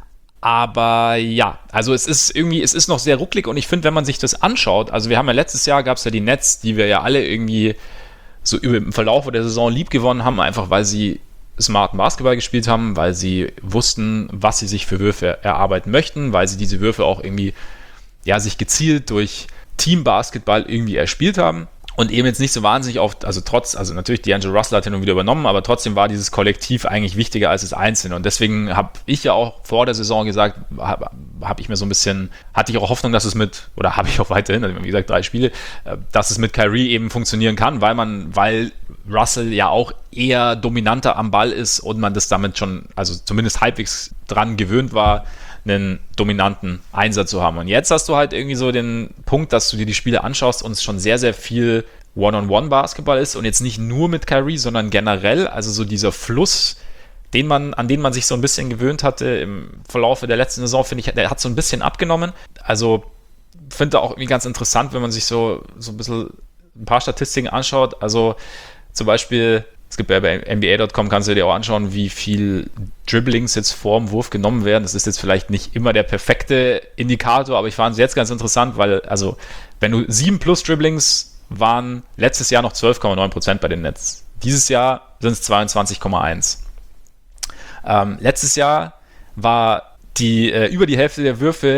Aber ja, also es ist irgendwie, es ist noch sehr rucklig und ich finde, wenn man sich das anschaut, also wir haben ja letztes Jahr, gab es ja die Nets, die wir ja alle irgendwie so über im Verlauf der Saison lieb gewonnen haben, einfach weil sie smarten Basketball gespielt haben, weil sie wussten, was sie sich für Würfe erarbeiten möchten, weil sie diese Würfe auch irgendwie, ja, sich gezielt durch Team-Basketball irgendwie erspielt haben. Und eben jetzt nicht so wahnsinnig oft, also trotz, also natürlich D'Angelo Russell hat ja nun wieder übernommen, aber trotzdem war dieses Kollektiv eigentlich wichtiger als das Einzelne. Und deswegen habe ich ja auch vor der Saison gesagt, habe hab ich mir so ein bisschen, hatte ich auch Hoffnung, dass es mit, oder habe ich auch weiterhin, also wie gesagt, drei Spiele, dass es mit Kyrie eben funktionieren kann, weil man, weil Russell ja auch eher dominanter am Ball ist und man das damit schon, also zumindest halbwegs dran gewöhnt war, einen dominanten Einsatz zu haben. Und jetzt hast du halt irgendwie so den Punkt, dass du dir die Spiele anschaust und es schon sehr, sehr viel One-on-One-Basketball ist und jetzt nicht nur mit Kyrie, sondern generell, also so dieser Fluss, den man, an den man sich so ein bisschen gewöhnt hatte im Verlauf der letzten Saison, finde ich, der hat so ein bisschen abgenommen. Also finde auch irgendwie ganz interessant, wenn man sich so, so ein bisschen ein paar Statistiken anschaut. Also zum Beispiel, es gibt ja bei N B A Punkt com, kannst du dir auch anschauen, wie viel Dribblings jetzt vorm Wurf genommen werden. Das ist jetzt vielleicht nicht immer der perfekte Indikator, aber ich fand es jetzt ganz interessant, weil, also, wenn du sieben plus Dribblings waren letztes Jahr noch zwölf Komma neun Prozent bei den Nets. Dieses Jahr sind es zweiundzwanzig Komma eins. Ähm, letztes Jahr war die, äh, über die Hälfte der Würfe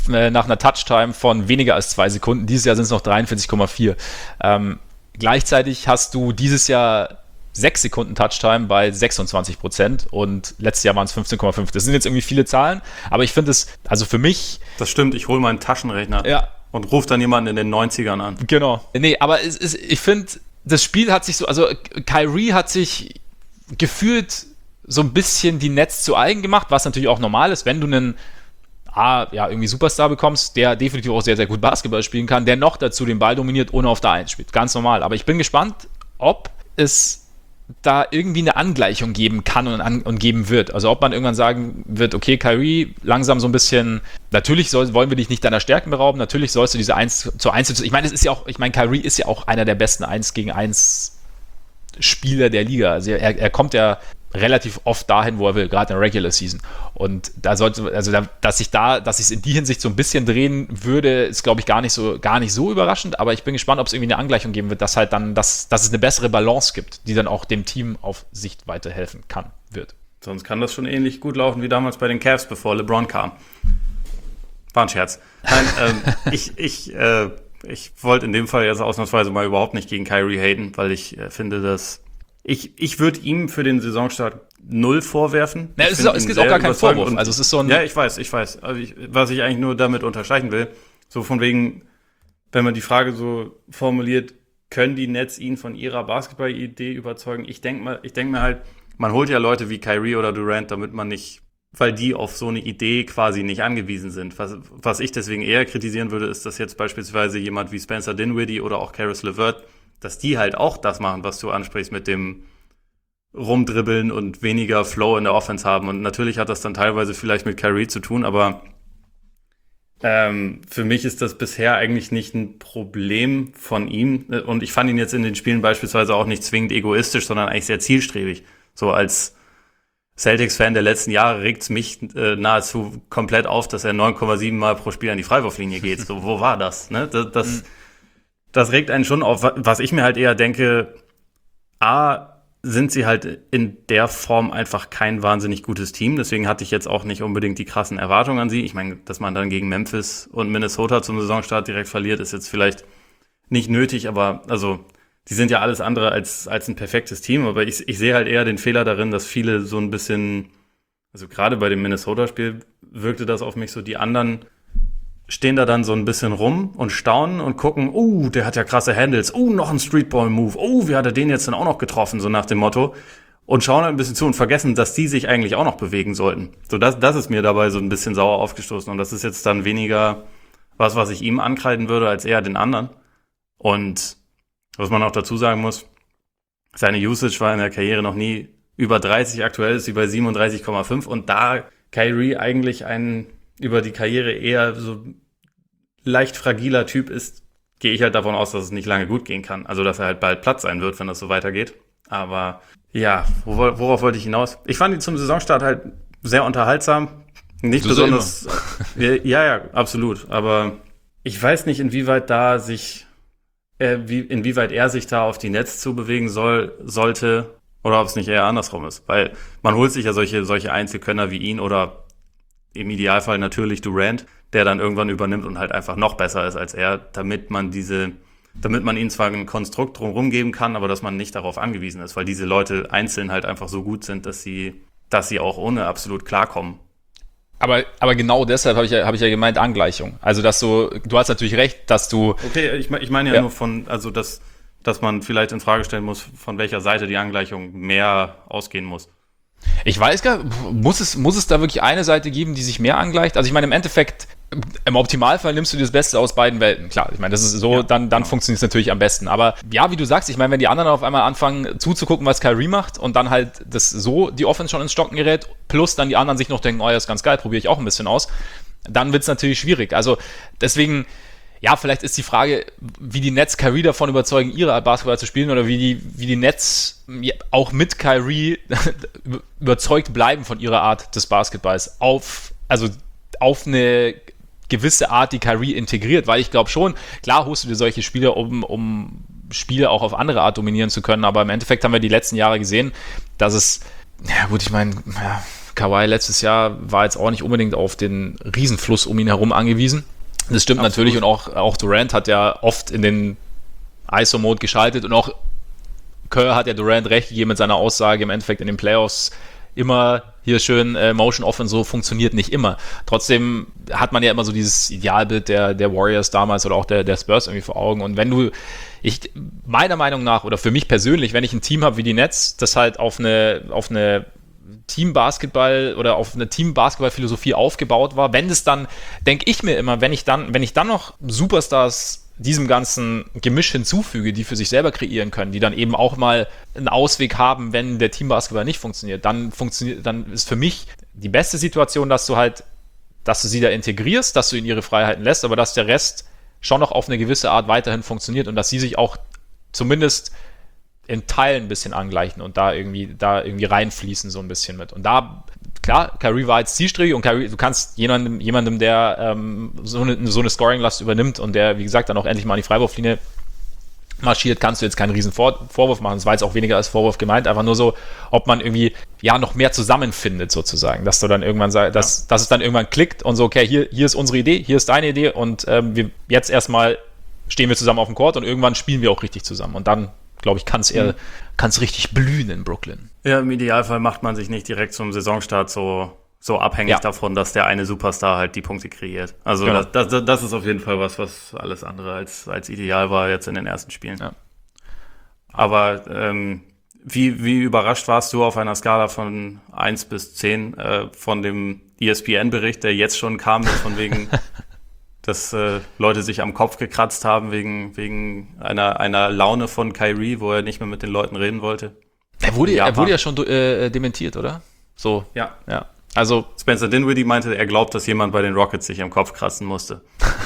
äh, nach einer Touchtime von weniger als zwei Sekunden. Dieses Jahr sind es noch dreiundvierzig Komma vier. Ähm, gleichzeitig hast du dieses Jahr sechs Sekunden Touchtime bei sechsundzwanzig Prozent und letztes Jahr waren es fünfzehn Komma fünf. Das sind jetzt irgendwie viele Zahlen, aber ich finde es, also für mich... Das stimmt, ich hole meinen Taschenrechner ja. und rufe dann jemanden in den neunzigern an. Genau. Nee, aber es ist, ich finde, das Spiel hat sich so, also Kyrie hat sich gefühlt so ein bisschen die Nets zu eigen gemacht, was natürlich auch normal ist, wenn du einen A, ja, irgendwie Superstar bekommst, der definitiv auch sehr, sehr gut Basketball spielen kann, der noch dazu den Ball dominiert, ohne auf der eins spielt. Ganz normal. Aber ich bin gespannt, ob es da irgendwie eine Angleichung geben kann und, an, und geben wird. Also ob man irgendwann sagen wird, okay, Kyrie, langsam so ein bisschen, natürlich soll, wollen wir dich nicht deiner Stärken berauben, natürlich sollst du diese eins zu eins, ich meine, es ist ja auch, ich meine, Kyrie ist ja auch einer der besten eins gegen eins Spieler der Liga. Also er, er kommt ja relativ oft dahin, wo er will, gerade in der Regular Season. Und da sollte, also da, dass sich da, dass sich es in die Hinsicht so ein bisschen drehen würde, ist, glaube ich, gar nicht so, gar nicht so überraschend, aber ich bin gespannt, ob es irgendwie eine Angleichung geben wird, dass halt dann, dass, dass es eine bessere Balance gibt, die dann auch dem Team auf Sicht weiterhelfen kann, wird. Sonst kann das schon ähnlich gut laufen wie damals bei den Cavs, bevor LeBron kam. War ein Scherz. Nein, ähm, ich, ich, äh, ich wollte in dem Fall jetzt ausnahmsweise mal überhaupt nicht gegen Kyrie haten, weil ich äh, finde, dass Ich, ich würde ihm für den Saisonstart null vorwerfen. Na, es, ist, es gibt auch gar keinen Vorwurf. Also es ist so ein ja, ich weiß, ich weiß. Also ich, was ich eigentlich nur damit unterstreichen will, so von wegen, wenn man die Frage so formuliert, können die Nets ihn von ihrer Basketball-Idee überzeugen? Ich denke mal, ich denke mir halt, man holt ja Leute wie Kyrie oder Durant, damit man nicht, weil die auf so eine Idee quasi nicht angewiesen sind. Was, was ich deswegen eher kritisieren würde, ist, dass jetzt beispielsweise jemand wie Spencer Dinwiddie oder auch Caris LeVert, dass die halt auch das machen, was du ansprichst mit dem Rumdribbeln und weniger Flow in der Offense haben. Und natürlich hat das dann teilweise vielleicht mit Kyrie zu tun, aber ähm, für mich ist das bisher eigentlich nicht ein Problem von ihm. Und ich fand ihn jetzt in den Spielen beispielsweise auch nicht zwingend egoistisch, sondern eigentlich sehr zielstrebig. So als Celtics-Fan der letzten Jahre regt's mich äh, nahezu komplett auf, dass er neun Komma sieben Mal pro Spiel an die Freiwurflinie geht. So, wo war das? Ne? Das, das mhm. Das regt einen schon auf, was ich mir halt eher denke, A, sind sie halt in der Form einfach kein wahnsinnig gutes Team, deswegen hatte ich jetzt auch nicht unbedingt die krassen Erwartungen an sie. Ich meine, dass man dann gegen Memphis und Minnesota zum Saisonstart direkt verliert, ist jetzt vielleicht nicht nötig, aber also die sind ja alles andere als, als ein perfektes Team, aber ich, ich sehe halt eher den Fehler darin, dass viele so ein bisschen, also gerade bei dem Minnesota-Spiel wirkte das auf mich so, die anderen stehen da dann so ein bisschen rum und staunen und gucken, oh, der hat ja krasse Handles, oh, noch ein Streetball-Move, oh, wie hat er den jetzt denn auch noch getroffen, so nach dem Motto, und schauen halt ein bisschen zu und vergessen, dass die sich eigentlich auch noch bewegen sollten. So, das, das ist mir dabei so ein bisschen sauer aufgestoßen und das ist jetzt dann weniger was, was ich ihm ankreiden würde, als eher den anderen. Und was man auch dazu sagen muss, seine Usage war in der Karriere noch nie über dreißig, aktuell ist sie bei siebenunddreißig Komma fünf und da Kyrie eigentlich ein über die Karriere eher so leicht fragiler Typ ist, gehe ich halt davon aus, dass es nicht lange gut gehen kann. Also, dass er halt bald platt sein wird, wenn das so weitergeht. Aber ja, worauf wollte ich hinaus? Ich fand ihn zum Saisonstart halt sehr unterhaltsam. Nicht das besonders. Ja, ja, absolut. Aber ich weiß nicht, inwieweit da sich, äh, wie, inwieweit er sich da auf die Nets zu bewegen soll, sollte, oder ob es nicht eher andersrum ist. Weil man holt sich ja solche, solche Einzelkönner wie ihn oder im Idealfall natürlich Durant, der dann irgendwann übernimmt und halt einfach noch besser ist als er, damit man diese, damit man ihnen zwar ein Konstrukt drumherum geben kann, aber dass man nicht darauf angewiesen ist, weil diese Leute einzeln halt einfach so gut sind, dass sie, dass sie auch ohne absolut klarkommen. Aber, aber genau deshalb habe ich, ja, hab ich ja gemeint Angleichung. Also, dass du, du hast natürlich recht, dass du... Okay, ich, ich meine ja, ja nur von, also dass, dass man vielleicht in Frage stellen muss, von welcher Seite die Angleichung mehr ausgehen muss. Ich weiß gar nicht, muss es, muss es da wirklich eine Seite geben, die sich mehr angleicht? Also ich meine, im Endeffekt, im Optimalfall nimmst du dir das Beste aus beiden Welten. Klar, ich meine, das ist so, ja, dann, dann genau. Funktioniert es natürlich am besten. Aber ja, wie du sagst, ich meine, wenn die anderen auf einmal anfangen zuzugucken, was Kyrie macht und dann halt das so die Offense schon ins Stocken gerät, plus dann die anderen sich noch denken, oh ja, ist ganz geil, probiere ich auch ein bisschen aus, dann wird es natürlich schwierig. Also deswegen... Ja, vielleicht ist die Frage, wie die Nets Kyrie davon überzeugen, ihre Art Basketball zu spielen oder wie die, wie die Nets auch mit Kyrie überzeugt bleiben von ihrer Art des Basketballs auf, also auf eine gewisse Art, die Kyrie integriert, weil ich glaube schon, klar holst du dir solche Spieler, um, um Spiele auch auf andere Art dominieren zu können, aber im Endeffekt haben wir die letzten Jahre gesehen, dass es, ja gut, ich meine, ja, Kawhi letztes Jahr war jetzt auch nicht unbedingt auf den Riesenfluss um ihn herum angewiesen. Das stimmt Absolut. natürlich und auch, auch Durant hat ja oft in den I S O-Mode geschaltet und auch Kerr hat ja Durant recht gegeben mit seiner Aussage im Endeffekt in den Playoffs immer hier schön äh, Motion Off und so funktioniert nicht immer. Trotzdem hat man ja immer so dieses Idealbild der, der Warriors damals oder auch der, der Spurs irgendwie vor Augen und wenn du, ich meiner Meinung nach oder für mich persönlich, wenn ich ein Team habe wie die Nets, das halt auf eine, auf eine Team-Basketball oder auf eine Team-Basketball-Philosophie aufgebaut war, wenn es dann, denke ich mir immer, wenn ich dann, wenn ich dann noch Superstars diesem ganzen Gemisch hinzufüge, die für sich selber kreieren können, die dann eben auch mal einen Ausweg haben, wenn der Teambasketball nicht funktioniert, dann funktioniert, dann ist für mich die beste Situation, dass du halt, dass du sie da integrierst, dass du ihnen ihre Freiheiten lässt, aber dass der Rest schon noch auf eine gewisse Art weiterhin funktioniert und dass sie sich auch zumindest in Teilen ein bisschen angleichen und da irgendwie, da irgendwie reinfließen so ein bisschen mit. Und da, klar, Kyrie war jetzt zielstrebig und Kyrie, du kannst jemandem, jemandem der ähm, so eine, so eine Scoring-Last übernimmt und der, wie gesagt, dann auch endlich mal an die Freiwurflinie marschiert, kannst du jetzt keinen riesen Vor- Vorwurf machen. Das war jetzt auch weniger als Vorwurf gemeint, einfach nur so, ob man irgendwie, ja, noch mehr zusammenfindet sozusagen, dass du dann irgendwann sagst, dass, ja. dass es dann irgendwann klickt und so, okay, hier, hier ist unsere Idee, hier ist deine Idee und ähm, wir jetzt erstmal stehen wir zusammen auf dem Court und irgendwann spielen wir auch richtig zusammen und dann glaube ich, kann es eher, kann es richtig blühen in Brooklyn. Ja, im Idealfall macht man sich nicht direkt zum Saisonstart so, so abhängig ja. davon, dass der eine Superstar halt die Punkte kreiert. Also genau. das, das, das ist auf jeden Fall was, was alles andere als, als ideal war jetzt in den ersten Spielen. Ja. Aber ähm, wie, wie überrascht warst du auf einer Skala von eins bis zehn äh, von dem E S P N-Bericht, der jetzt schon kam, von wegen dass äh, Leute sich am Kopf gekratzt haben wegen, wegen einer, einer Laune von Kyrie, wo er nicht mehr mit den Leuten reden wollte. Er wurde, er wurde ja schon äh, dementiert, oder? So. Ja. ja. Also Spencer Dinwiddie meinte, er glaubt, dass jemand bei den Rockets sich am Kopf kratzen musste.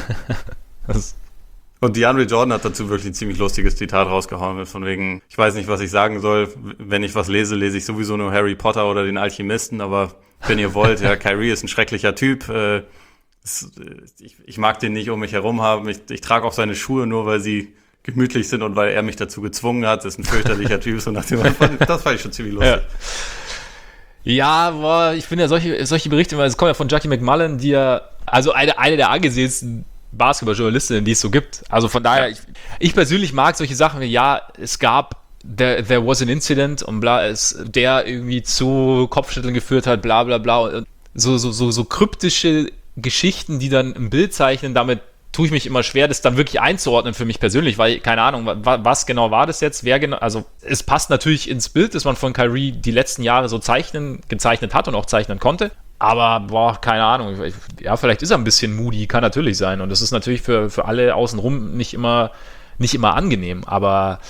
Und DeAndre Jordan hat dazu wirklich ein ziemlich lustiges Zitat rausgehauen, von wegen, ich weiß nicht, was ich sagen soll, wenn ich was lese, lese ich sowieso nur Harry Potter oder den Alchemisten, aber wenn ihr wollt, ja, Kyrie ist ein schrecklicher Typ, äh, Ich, ich mag den nicht um mich herum haben. Ich, ich trage auch seine Schuhe nur, weil sie gemütlich sind und weil er mich dazu gezwungen hat. Das ist ein fürchterlicher Typ. So nach dem, das fand ich schon ziemlich lustig. Ja, ja boah, ich finde ja solche, solche Berichte, weil es kommt ja von Jackie McMullen, die ja, also eine, eine der angesehensten Basketball-Journalistinnen, die es so gibt. Also von daher, ja. ich, ich persönlich mag solche Sachen wie, ja, es gab There, there was an incident und bla, es, der irgendwie zu Kopfschütteln geführt hat, bla bla bla. Und so, so, so, so kryptische Geschichten, die dann ein Bild zeichnen, damit tue ich mich immer schwer, das dann wirklich einzuordnen für mich persönlich, weil, keine Ahnung, was genau war das jetzt, wer genau, also es passt natürlich ins Bild, das man von Kyrie die letzten Jahre so zeichnen, gezeichnet hat und auch zeichnen konnte, aber, boah, keine Ahnung, ja, vielleicht ist er ein bisschen moody, kann natürlich sein und das ist natürlich für, für alle außenrum nicht immer, nicht immer angenehm, aber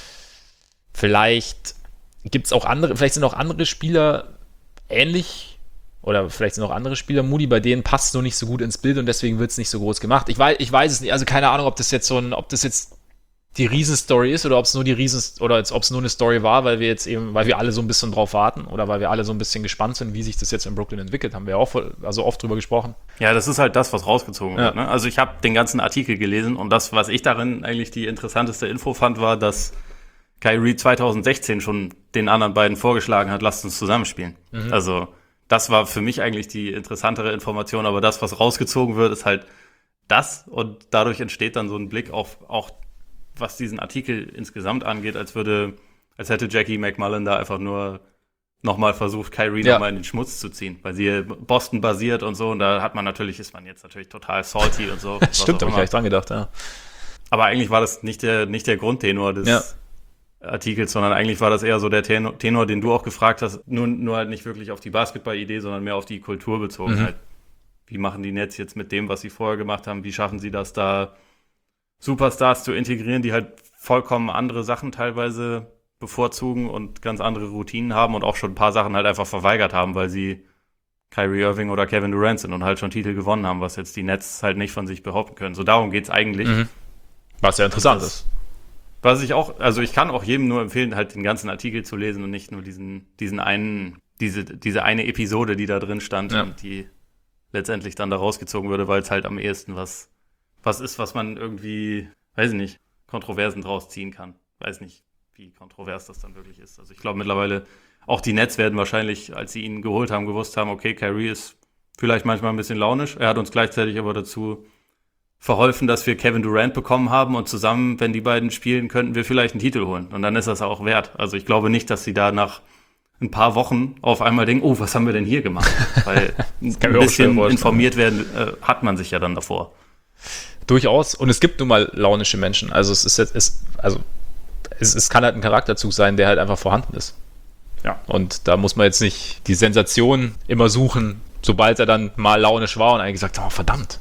vielleicht gibt es auch andere, vielleicht sind auch andere Spieler ähnlich. Oder vielleicht sind auch andere Spieler moody, bei denen passt es nur nicht so gut ins Bild und deswegen wird es nicht so groß gemacht. Ich weiß, ich weiß es nicht, also keine Ahnung, ob das jetzt so ein, ob das jetzt die Riesenstory ist oder ob es nur die Riesen oder jetzt, ob es nur eine Story war, weil wir jetzt eben, weil wir alle so ein bisschen drauf warten oder weil wir alle so ein bisschen gespannt sind, wie sich das jetzt in Brooklyn entwickelt. Haben wir auch voll, also oft drüber gesprochen. Ja, das ist halt das, was rausgezogen ja. wird. Ne? Also ich habe den ganzen Artikel gelesen und das, was ich darin eigentlich die interessanteste Info fand, war, dass Kyrie zwanzig sechzehn schon den anderen beiden vorgeschlagen hat, lasst uns zusammenspielen. Mhm. Also das war für mich eigentlich die interessantere Information, aber das, was rausgezogen wird, ist halt das und dadurch entsteht dann so ein Blick auf auch, was diesen Artikel insgesamt angeht, als würde, als hätte Jackie McMullen da einfach nur nochmal versucht, Kyrie ja. nochmal in den Schmutz zu ziehen, weil sie Boston basiert und so und da hat man natürlich, ist man jetzt natürlich total salty und so. Stimmt, habe ich gleich dran gedacht, ja. Aber eigentlich war das nicht der, nicht der Grundtenor des ja. Artikels, sondern eigentlich war das eher so der Tenor, Tenor, den du auch gefragt hast, nur, nur halt nicht wirklich auf die Basketball-Idee, sondern mehr auf die Kultur bezogen. Mhm. Halt. Wie machen die Nets jetzt mit dem, was sie vorher gemacht haben? Wie schaffen sie das, da Superstars zu integrieren, die halt vollkommen andere Sachen teilweise bevorzugen und ganz andere Routinen haben und auch schon ein paar Sachen halt einfach verweigert haben, weil sie Kyrie Irving oder Kevin Durant sind und halt schon Titel gewonnen haben, was jetzt die Nets halt nicht von sich behaupten können. So darum geht's eigentlich. Mhm. Was ja interessant ist. Was ich auch, also ich kann auch jedem nur empfehlen, halt den ganzen Artikel zu lesen und nicht nur diesen, diesen einen, diese, diese eine Episode, die da drin stand ja. und die letztendlich dann da rausgezogen wurde, weil es halt am ehesten was, was ist, was man irgendwie, weiß ich nicht, Kontroversen draus ziehen kann. Weiß nicht, wie kontrovers das dann wirklich ist. Also ich glaube mittlerweile auch die Nets werden wahrscheinlich, als sie ihn geholt haben, gewusst haben, okay, Kyrie ist vielleicht manchmal ein bisschen launisch. Er hat uns gleichzeitig aber dazu verholfen, dass wir Kevin Durant bekommen haben und zusammen, wenn die beiden spielen, könnten wir vielleicht einen Titel holen. Und dann ist das auch wert. Also ich glaube nicht, dass sie da nach ein paar Wochen auf einmal denken, oh, was haben wir denn hier gemacht? Weil ein bisschen informiert werden äh, hat man sich ja dann davor. Durchaus. Und es gibt nun mal launische Menschen. Also es ist jetzt, es, also es, es kann halt ein Charakterzug sein, der halt einfach vorhanden ist. Ja. Und da muss man jetzt nicht die Sensation immer suchen, sobald er dann mal launisch war und eigentlich gesagt hat, oh, verdammt.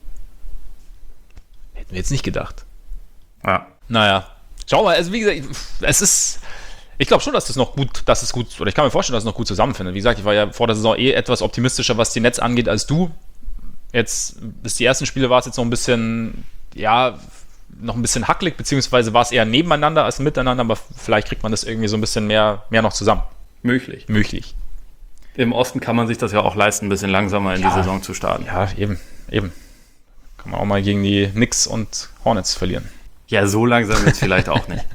Hätten wir jetzt nicht gedacht. Ja. Naja. Schau mal, also wie gesagt, es ist, ich glaube schon, dass das noch gut, dass es gut, oder ich kann mir vorstellen, dass es noch gut zusammenfindet. Wie gesagt, ich war ja vor der Saison eh etwas optimistischer, was die Nets angeht, als du. Jetzt, bis die ersten Spiele war es jetzt noch ein bisschen, ja, noch ein bisschen hackelig, beziehungsweise war es eher nebeneinander als miteinander, aber vielleicht kriegt man das irgendwie so ein bisschen mehr, mehr noch zusammen. Möglich. Möglich. Im Osten kann man sich das ja auch leisten, ein bisschen langsamer in ja, die Saison zu starten. Ja, eben, eben. Kann man auch mal gegen die Knicks und Hornets verlieren. Ja, so langsam jetzt vielleicht auch nicht.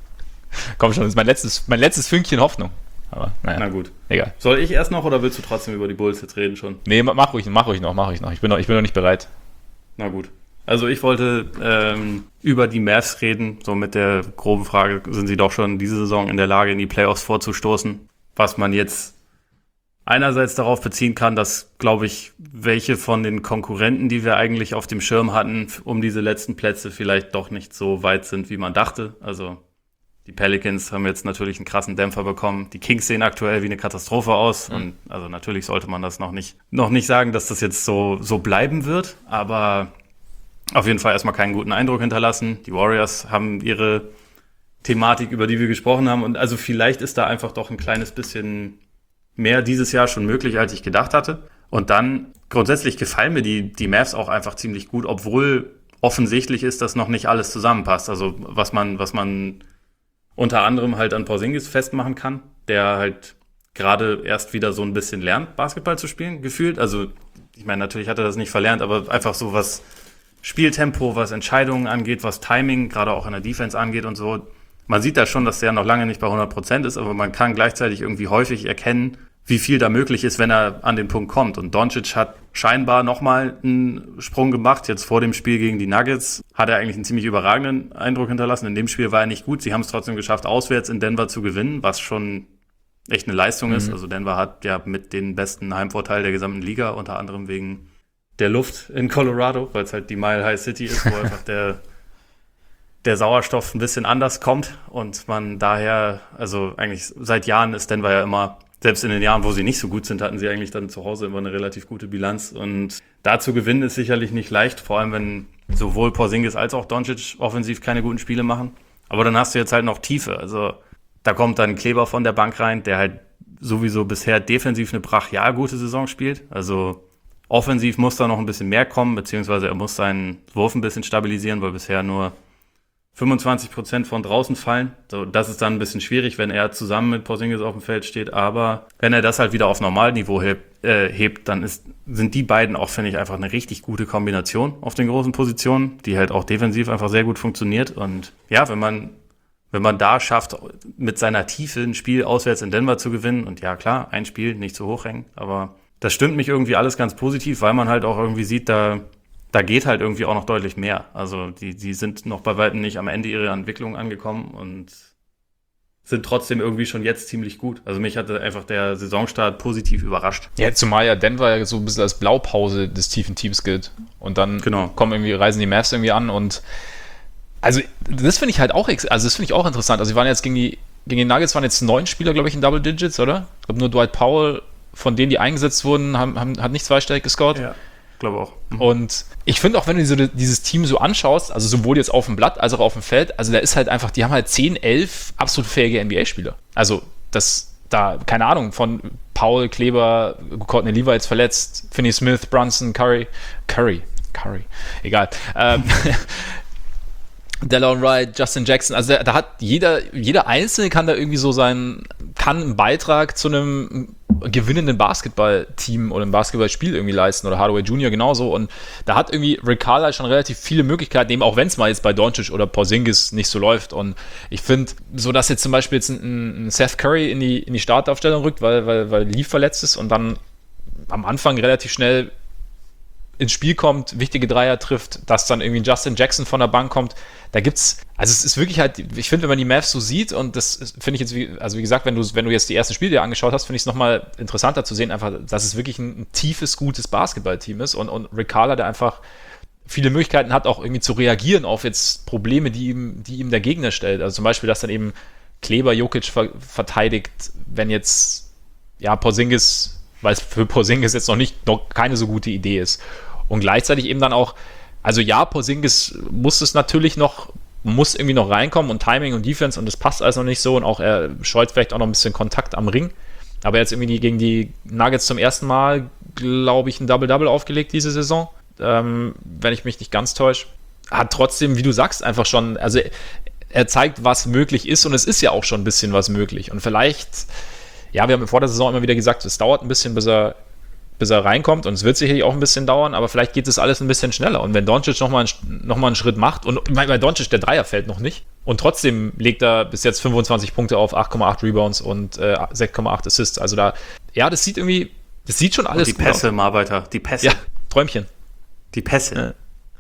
Komm schon, das ist mein letztes, mein letztes Fünkchen Hoffnung. Aber naja. Na gut. Egal. Soll ich erst noch oder willst du trotzdem über die Bulls jetzt reden schon? Nee, mach ruhig, mach ruhig noch, mach ruhig noch. Ich bin noch, ich bin noch nicht bereit. Na gut. Also ich wollte ähm, über die Mavs reden, so mit der groben Frage, sind sie doch schon diese Saison in der Lage, in die Playoffs vorzustoßen? Was man jetzt einerseits darauf beziehen kann, dass, glaube ich, welche von den Konkurrenten, die wir eigentlich auf dem Schirm hatten, um diese letzten Plätze vielleicht doch nicht so weit sind, wie man dachte. Also die Pelicans haben jetzt natürlich einen krassen Dämpfer bekommen. Die Kings sehen aktuell wie eine Katastrophe aus. Mhm. Und also natürlich sollte man das noch nicht, noch nicht sagen, dass das jetzt so, so bleiben wird. Aber auf jeden Fall erstmal keinen guten Eindruck hinterlassen. Die Warriors haben ihre Thematik, über die wir gesprochen haben. Und also vielleicht ist da einfach doch ein kleines bisschen mehr dieses Jahr schon möglich, als ich gedacht hatte. Und dann grundsätzlich gefallen mir die, die Mavs auch einfach ziemlich gut, obwohl offensichtlich ist, dass noch nicht alles zusammenpasst. Also was man, was man unter anderem halt an Porzingis festmachen kann, der halt gerade erst wieder so ein bisschen lernt, Basketball zu spielen, gefühlt. Also ich meine, natürlich hat er das nicht verlernt, aber einfach so was Spieltempo, was Entscheidungen angeht, was Timing, gerade auch in der Defense angeht und so. Man sieht da schon, dass der noch lange nicht bei hundert Prozent ist, aber man kann gleichzeitig irgendwie häufig erkennen, wie viel da möglich ist, wenn er an den Punkt kommt. Und Doncic hat scheinbar nochmal einen Sprung gemacht. Jetzt vor dem Spiel gegen die Nuggets hat er eigentlich einen ziemlich überragenden Eindruck hinterlassen. In dem Spiel war er nicht gut. Sie haben es trotzdem geschafft, auswärts in Denver zu gewinnen, was schon echt eine Leistung mhm. ist. Also Denver hat ja mit den besten Heimvorteil der gesamten Liga, unter anderem wegen der Luft in Colorado, weil es halt die Mile High City ist, wo einfach der der Sauerstoff ein bisschen anders kommt und man daher, also eigentlich seit Jahren ist Denver ja immer, selbst in den Jahren, wo sie nicht so gut sind, hatten sie eigentlich dann zu Hause immer eine relativ gute Bilanz und da zu gewinnen ist sicherlich nicht leicht, vor allem wenn sowohl Porzingis als auch Doncic offensiv keine guten Spiele machen, aber dann hast du jetzt halt noch Tiefe, also da kommt dann Kleber von der Bank rein, der halt sowieso bisher defensiv eine brachial gute Saison spielt, also offensiv muss da noch ein bisschen mehr kommen, beziehungsweise er muss seinen Wurf ein bisschen stabilisieren, weil bisher nur fünfundzwanzig Prozent von draußen fallen. So, das ist dann ein bisschen schwierig, wenn er zusammen mit Porzingis auf dem Feld steht. Aber wenn er das halt wieder auf Normalniveau hebt, äh, hebt dann ist, sind die beiden auch, finde ich, einfach eine richtig gute Kombination auf den großen Positionen, die halt auch defensiv einfach sehr gut funktioniert. Und ja, wenn man, wenn man da schafft, mit seiner Tiefe ein Spiel auswärts in Denver zu gewinnen, und ja klar, ein Spiel, nicht zu hoch hängen, aber das stimmt mich irgendwie alles ganz positiv, weil man halt auch irgendwie sieht, da Da geht halt irgendwie auch noch deutlich mehr. Also die, die sind noch bei weitem nicht am Ende ihrer Entwicklung angekommen und sind trotzdem irgendwie schon jetzt ziemlich gut. Also mich hatte einfach der Saisonstart positiv überrascht. Ja, zumal ja Denver ja so ein bisschen als Blaupause des tiefen Teams gilt. Und dann genau. kommen irgendwie, reisen die Mavs irgendwie an und also das finde ich halt auch, also das finde ich auch interessant. Also sie waren jetzt gegen die, gegen die Nuggets waren jetzt neun Spieler, glaube ich, in Double Digits, oder? Ich glaube nur Dwight Powell, von denen, die eingesetzt wurden, haben, haben, hat nicht zweistellig gescored. Ja. Glaube auch. Mhm. Und ich finde auch, wenn du so dieses Team so anschaust, also sowohl jetzt auf dem Blatt als auch auf dem Feld, also da ist halt einfach, die haben halt zehn, elf absolut fähige N B A-Spieler. Also das, da, keine Ahnung, von Paul, Kleber, Courtney Levi jetzt verletzt, Finney Smith, Brunson, Curry, Curry, Curry, egal. Ähm, Delon Wright, Justin Jackson, also da, da hat jeder, jeder Einzelne kann da irgendwie so sein, kann einen Beitrag zu einem gewinnenden Basketballteam oder ein Basketballspiel irgendwie leisten oder Hardaway Junior genauso und da hat irgendwie Rick Carlisle schon relativ viele Möglichkeiten, eben auch wenn es mal jetzt bei Doncic oder Porzingis nicht so läuft und ich finde, so dass jetzt zum Beispiel jetzt ein, ein Seth Curry in die, in die Startaufstellung rückt, weil, weil, weil Lee verletzt ist und dann am Anfang relativ schnell ins Spiel kommt, wichtige Dreier trifft, dass dann irgendwie Justin Jackson von der Bank kommt, da gibt's, also es ist wirklich halt, ich finde, wenn man die Mavs so sieht und das finde ich jetzt, wie, also wie gesagt, wenn du, wenn du jetzt die ersten Spiele dir angeschaut hast, finde ich es nochmal interessanter zu sehen, einfach, dass es wirklich ein, ein tiefes, gutes Basketballteam ist und, und Rick Carlisle, der einfach viele Möglichkeiten hat, auch irgendwie zu reagieren auf jetzt Probleme, die ihm, die ihm der Gegner stellt. Also zum Beispiel, dass dann eben Kleber Jokic ver- verteidigt, wenn jetzt, ja, Porzingis, weil es für Porzingis jetzt noch nicht, noch keine so gute Idee ist. Und gleichzeitig eben dann auch, also ja, Porzingis muss es natürlich noch, muss irgendwie noch reinkommen und Timing und Defense und das passt alles noch nicht so und auch er scheut vielleicht auch noch ein bisschen Kontakt am Ring. Aber jetzt irgendwie gegen die Nuggets zum ersten Mal, glaube ich, ein Double-Double aufgelegt diese Saison, ähm, wenn ich mich nicht ganz täusche. Hat trotzdem, wie du sagst, einfach schon, also er zeigt, was möglich ist und es ist ja auch schon ein bisschen was möglich. Und vielleicht, ja, wir haben vor der Saison immer wieder gesagt, es dauert ein bisschen, bis er bis er reinkommt und es wird sicherlich auch ein bisschen dauern, aber vielleicht geht es alles ein bisschen schneller und wenn Doncic nochmal einen, noch mal einen Schritt macht und bei Doncic der Dreier fällt noch nicht und trotzdem legt er bis jetzt fünfundzwanzig Punkte auf, acht Komma acht Rebounds und äh, sechs Komma acht Assists, also da, ja, das sieht irgendwie, das sieht schon alles und die Pässe aus. Im Arbeiter, die Pässe. Ja, Träumchen. Die Pässe. Ja.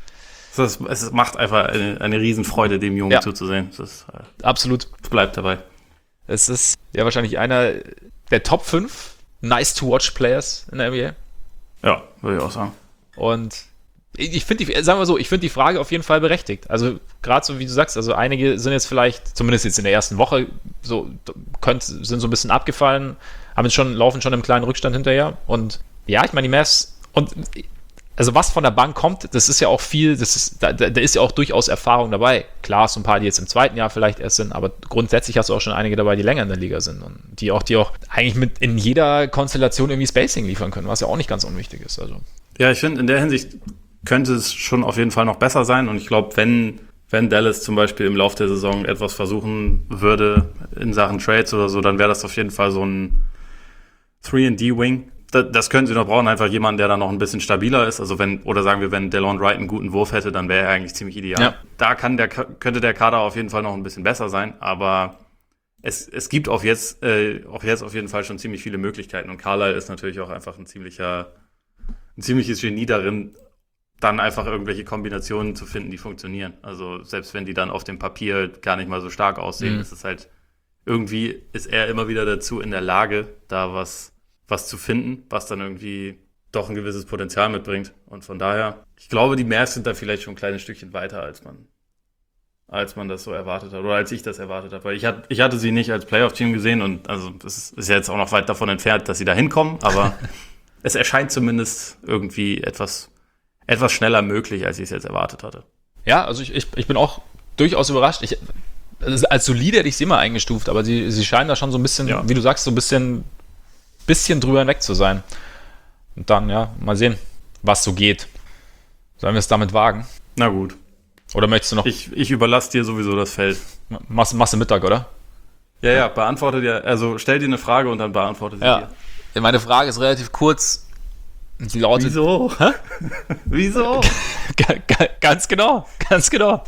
Das, es macht einfach eine, eine Riesenfreude, dem Jungen ja. zuzusehen. Das ist, äh, absolut. Es bleibt dabei. Es ist ja wahrscheinlich einer der Top fünf Nice-to-Watch-Players in der N B A. Ja, würde ich auch sagen. Und ich finde, die, sagen wir so, ich finde die Frage auf jeden Fall berechtigt. Also gerade so, wie du sagst, also einige sind jetzt vielleicht, zumindest jetzt in der ersten Woche, so könnt, sind so ein bisschen abgefallen, haben jetzt schon, laufen schon im kleinen Rückstand hinterher. Und ja, ich meine, die Mavs, und also was von der Bank kommt, das ist ja auch viel, das ist, da, da ist ja auch durchaus Erfahrung dabei. Klar, so ein paar, die jetzt im zweiten Jahr vielleicht erst sind, aber grundsätzlich hast du auch schon einige dabei, die länger in der Liga sind und die auch, die auch eigentlich mit in jeder Konstellation irgendwie Spacing liefern können, was ja auch nicht ganz unwichtig ist. Also. Ja, ich finde, in der Hinsicht könnte es schon auf jeden Fall noch besser sein und ich glaube, wenn, wenn Dallas zum Beispiel im Laufe der Saison etwas versuchen würde in Sachen Trades oder so, dann wäre das auf jeden Fall so ein drei und D-Wing. Das können sie noch brauchen, einfach jemanden, der da noch ein bisschen stabiler ist. Also wenn, oder sagen wir, wenn Delon Wright einen guten Wurf hätte, dann wäre er eigentlich ziemlich ideal. Ja. Da kann der, könnte der Kader auf jeden Fall noch ein bisschen besser sein, aber es, es gibt auf jetzt, äh, auch jetzt auf jeden Fall schon ziemlich viele Möglichkeiten und Carlisle ist natürlich auch einfach ein ziemlicher, ein ziemliches Genie darin, dann einfach irgendwelche Kombinationen zu finden, die funktionieren. Also selbst wenn die dann auf dem Papier gar nicht mal so stark aussehen, mhm. ist es halt, irgendwie ist er immer wieder dazu in der Lage, da was was zu finden, was dann irgendwie doch ein gewisses Potenzial mitbringt. Und von daher, ich glaube, die Mavs sind da vielleicht schon ein kleines Stückchen weiter, als man als man das so erwartet hat, oder als ich das erwartet habe. Weil ich, hat, ich hatte sie nicht als Playoff-Team gesehen und also es ist ja jetzt auch noch weit davon entfernt, dass sie da hinkommen, aber es erscheint zumindest irgendwie etwas, etwas schneller möglich, als ich es jetzt erwartet hatte. Ja, also ich, ich, ich bin auch durchaus überrascht. Ich, also als solide hätte ich sie immer eingestuft, aber sie, sie scheinen da schon so ein bisschen, ja. wie du sagst, so ein bisschen bisschen drüber hinweg zu sein. Und dann, ja, mal sehen, was so geht. Sollen wir es damit wagen? Na gut. Oder möchtest du noch... Ich, ich überlasse dir sowieso das Feld. Machst, machst du Mittag, oder? Ja, ja, beantworte dir, also stell dir eine Frage und dann beantworte sie ja. dir. Meine Frage ist relativ kurz. Die lautet... Wieso? Hä? Wieso? Ganz genau, ganz genau.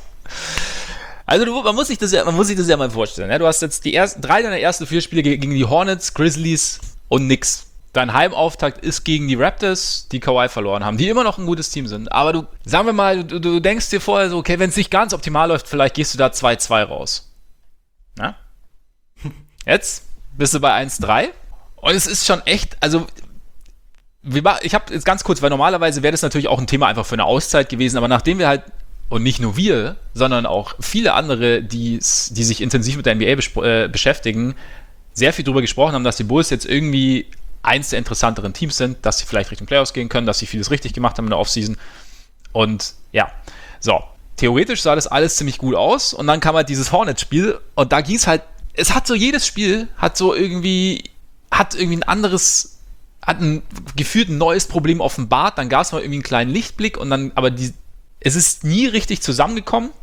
Also du, man muss sich das ja, man muss sich das ja mal vorstellen. Ja? Du hast jetzt die ersten, drei deiner ersten vier Spiele gegen die Hornets, Grizzlies und nix. Dein Heimauftakt ist gegen die Raptors, die Kawhi verloren haben, die immer noch ein gutes Team sind. Aber du, sagen wir mal, du, du denkst dir vorher so, okay, wenn es nicht ganz optimal läuft, vielleicht gehst du da zwei zwei raus. Na? Jetzt bist du bei eins drei und es ist schon echt, also ich habe jetzt ganz kurz, weil normalerweise wäre das natürlich auch ein Thema einfach für eine Auszeit gewesen, aber nachdem wir halt, und nicht nur wir, sondern auch viele andere, die, die sich intensiv mit der N B A besp- äh, beschäftigen, sehr viel darüber gesprochen haben, dass die Bulls jetzt irgendwie eins der interessanteren Teams sind, dass sie vielleicht Richtung Playoffs gehen können, dass sie vieles richtig gemacht haben in der Offseason. Und ja, so, theoretisch sah das alles ziemlich gut aus und dann kam halt dieses Hornets-Spiel und da ging es halt, es hat so, jedes Spiel hat so irgendwie, hat irgendwie ein anderes, hat ein gefühlt ein neues Problem offenbart, dann gab es mal irgendwie einen kleinen Lichtblick und dann, aber die, es ist nie richtig zusammengekommen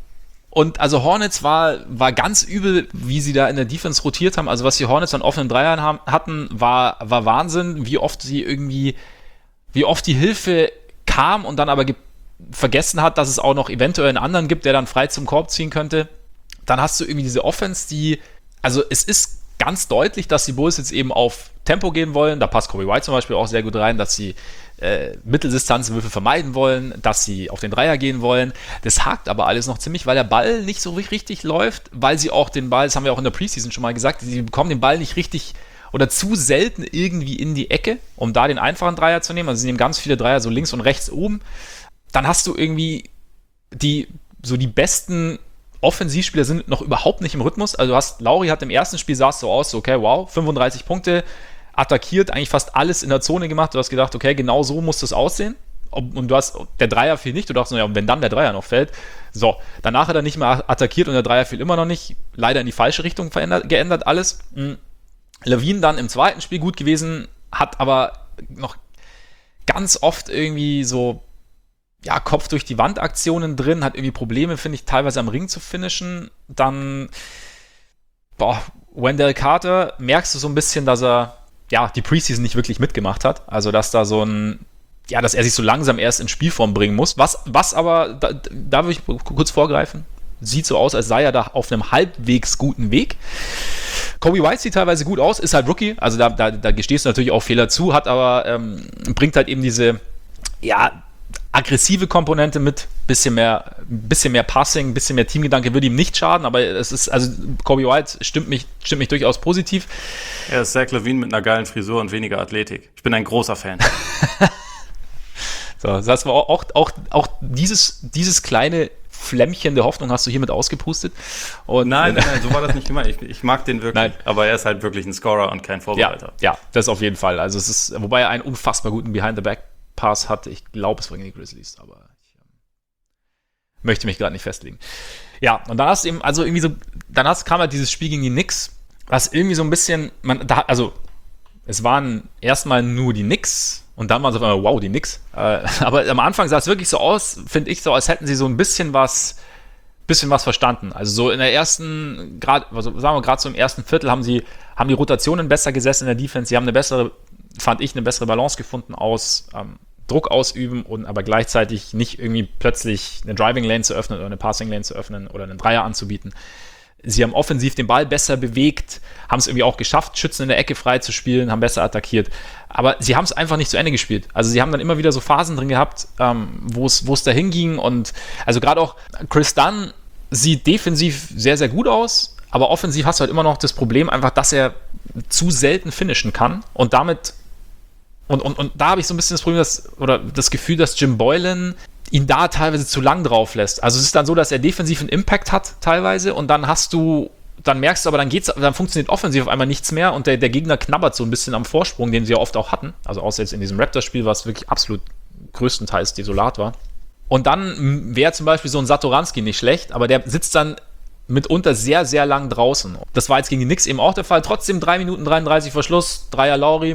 Und also Hornets war, war ganz übel, wie sie da in der Defense rotiert haben. Also was die Hornets an offenen Dreiern haben, hatten, war, war Wahnsinn, wie oft sie irgendwie, wie oft die Hilfe kam und dann aber ge- vergessen hat, dass es auch noch eventuell einen anderen gibt, der dann frei zum Korb ziehen könnte. Dann hast du irgendwie diese Offense, die, also es ist ganz deutlich, dass die Bulls jetzt eben auf Tempo gehen wollen. Da passt Kobe White zum Beispiel auch sehr gut rein, dass sie äh, Mitteldistanzenwürfe vermeiden wollen, dass sie auf den Dreier gehen wollen. Das hakt aber alles noch ziemlich, weil der Ball nicht so richtig läuft, weil sie auch den Ball, das haben wir auch in der Preseason schon mal gesagt, sie bekommen den Ball nicht richtig oder zu selten irgendwie in die Ecke, um da den einfachen Dreier zu nehmen. Also sie nehmen ganz viele Dreier so links und rechts oben. Dann hast du irgendwie die, so die besten Offensivspieler sind noch überhaupt nicht im Rhythmus. Also du hast, Lauri hat im ersten Spiel, sah es so aus, so, okay, wow, fünfunddreißig Punkte, attackiert, eigentlich fast alles in der Zone gemacht. Du hast gedacht, okay, genau so muss das aussehen. Und du hast, der Dreier fiel nicht. Du dachtest, ja, wenn dann der Dreier noch fällt. So, danach hat er nicht mehr attackiert und der Dreier fiel immer noch nicht. Leider in die falsche Richtung verändert, geändert alles. Mhm. LaVine dann im zweiten Spiel gut gewesen, hat aber noch ganz oft irgendwie so ja, Kopf durch die Wand Aktionen drin, hat irgendwie Probleme, finde ich, teilweise am Ring zu finishen. Dann, boah, Wendell Carter, merkst du so ein bisschen, dass er, ja, die Preseason nicht wirklich mitgemacht hat. Also, dass da so ein, ja, dass er sich so langsam erst in Spielform bringen muss. Was, was aber, da, da würde ich kurz vorgreifen, sieht so aus, als sei er da auf einem halbwegs guten Weg. Kobe White sieht teilweise gut aus, ist halt Rookie, also da, da, da gestehst du natürlich auch Fehler zu, hat aber, ähm, bringt halt eben diese, ja, aggressive Komponente mit, bisschen mehr, bisschen mehr Passing, bisschen mehr Teamgedanke würde ihm nicht schaden, aber es ist, also Kobe White stimmt mich, stimmt mich durchaus positiv. Er ist Zach LaVine mit einer geilen Frisur und weniger Athletik. Ich bin ein großer Fan. So, das war auch, auch, auch dieses, dieses kleine Flämmchen der Hoffnung hast du hiermit ausgepustet. Und nein, nein, nein, so war das nicht gemeint. Ich, ich mag den wirklich, nein. Aber er ist halt wirklich ein Scorer und kein Vorbereiter. Ja, ja, das auf jeden Fall. Also es ist, wobei er einen unfassbar guten Behind-the-Back-Pass hat. Ich glaube, es war gegen die Grizzlies, aber ich ähm, möchte mich gerade nicht festlegen. Ja, und dann hast du eben, also irgendwie so, dann hast, kam halt dieses Spiel gegen die Knicks, was irgendwie so ein bisschen, man, da, also es waren erstmal nur die Knicks und dann waren es auf einmal, wow, die Knicks. Äh, aber am Anfang sah es wirklich so aus, finde ich, so als hätten sie so ein bisschen was, bisschen was verstanden. Also so in der ersten, gerade, also sagen wir gerade so im ersten Viertel haben sie, haben die Rotationen besser gesessen in der Defense. Sie haben eine bessere, fand ich, eine bessere Balance gefunden aus ähm, Druck ausüben und aber gleichzeitig nicht irgendwie plötzlich eine Driving Lane zu öffnen oder eine Passing Lane zu öffnen oder einen Dreier anzubieten. Sie haben offensiv den Ball besser bewegt, haben es irgendwie auch geschafft, Schützen in der Ecke frei zu spielen, haben besser attackiert. Aber sie haben es einfach nicht zu Ende gespielt. Also sie haben dann immer wieder so Phasen drin gehabt, ähm, wo es wo es dahin ging. Und also gerade auch Chris Dunn sieht defensiv sehr, sehr gut aus, aber offensiv hast du halt immer noch das Problem einfach, dass er zu selten finishen kann. Und damit, und, und, und da habe ich so ein bisschen das Problem, dass, oder das Gefühl, dass Jim Boylan ihn da teilweise zu lang drauf lässt. Also es ist dann so, dass er defensiv einen Impact hat teilweise und dann hast du, dann merkst du aber, dann geht's, dann funktioniert offensiv auf einmal nichts mehr und der, der Gegner knabbert so ein bisschen am Vorsprung, den sie ja oft auch hatten. Also außer jetzt in diesem Raptors-Spiel, was wirklich absolut größtenteils desolat war. Und dann wäre zum Beispiel so ein Satoranski nicht schlecht, aber der sitzt dann mitunter sehr, sehr lang draußen. Das war jetzt gegen die Knicks eben auch der Fall. Trotzdem drei Minuten dreiunddreißig vor Schluss, Dreier Lauri,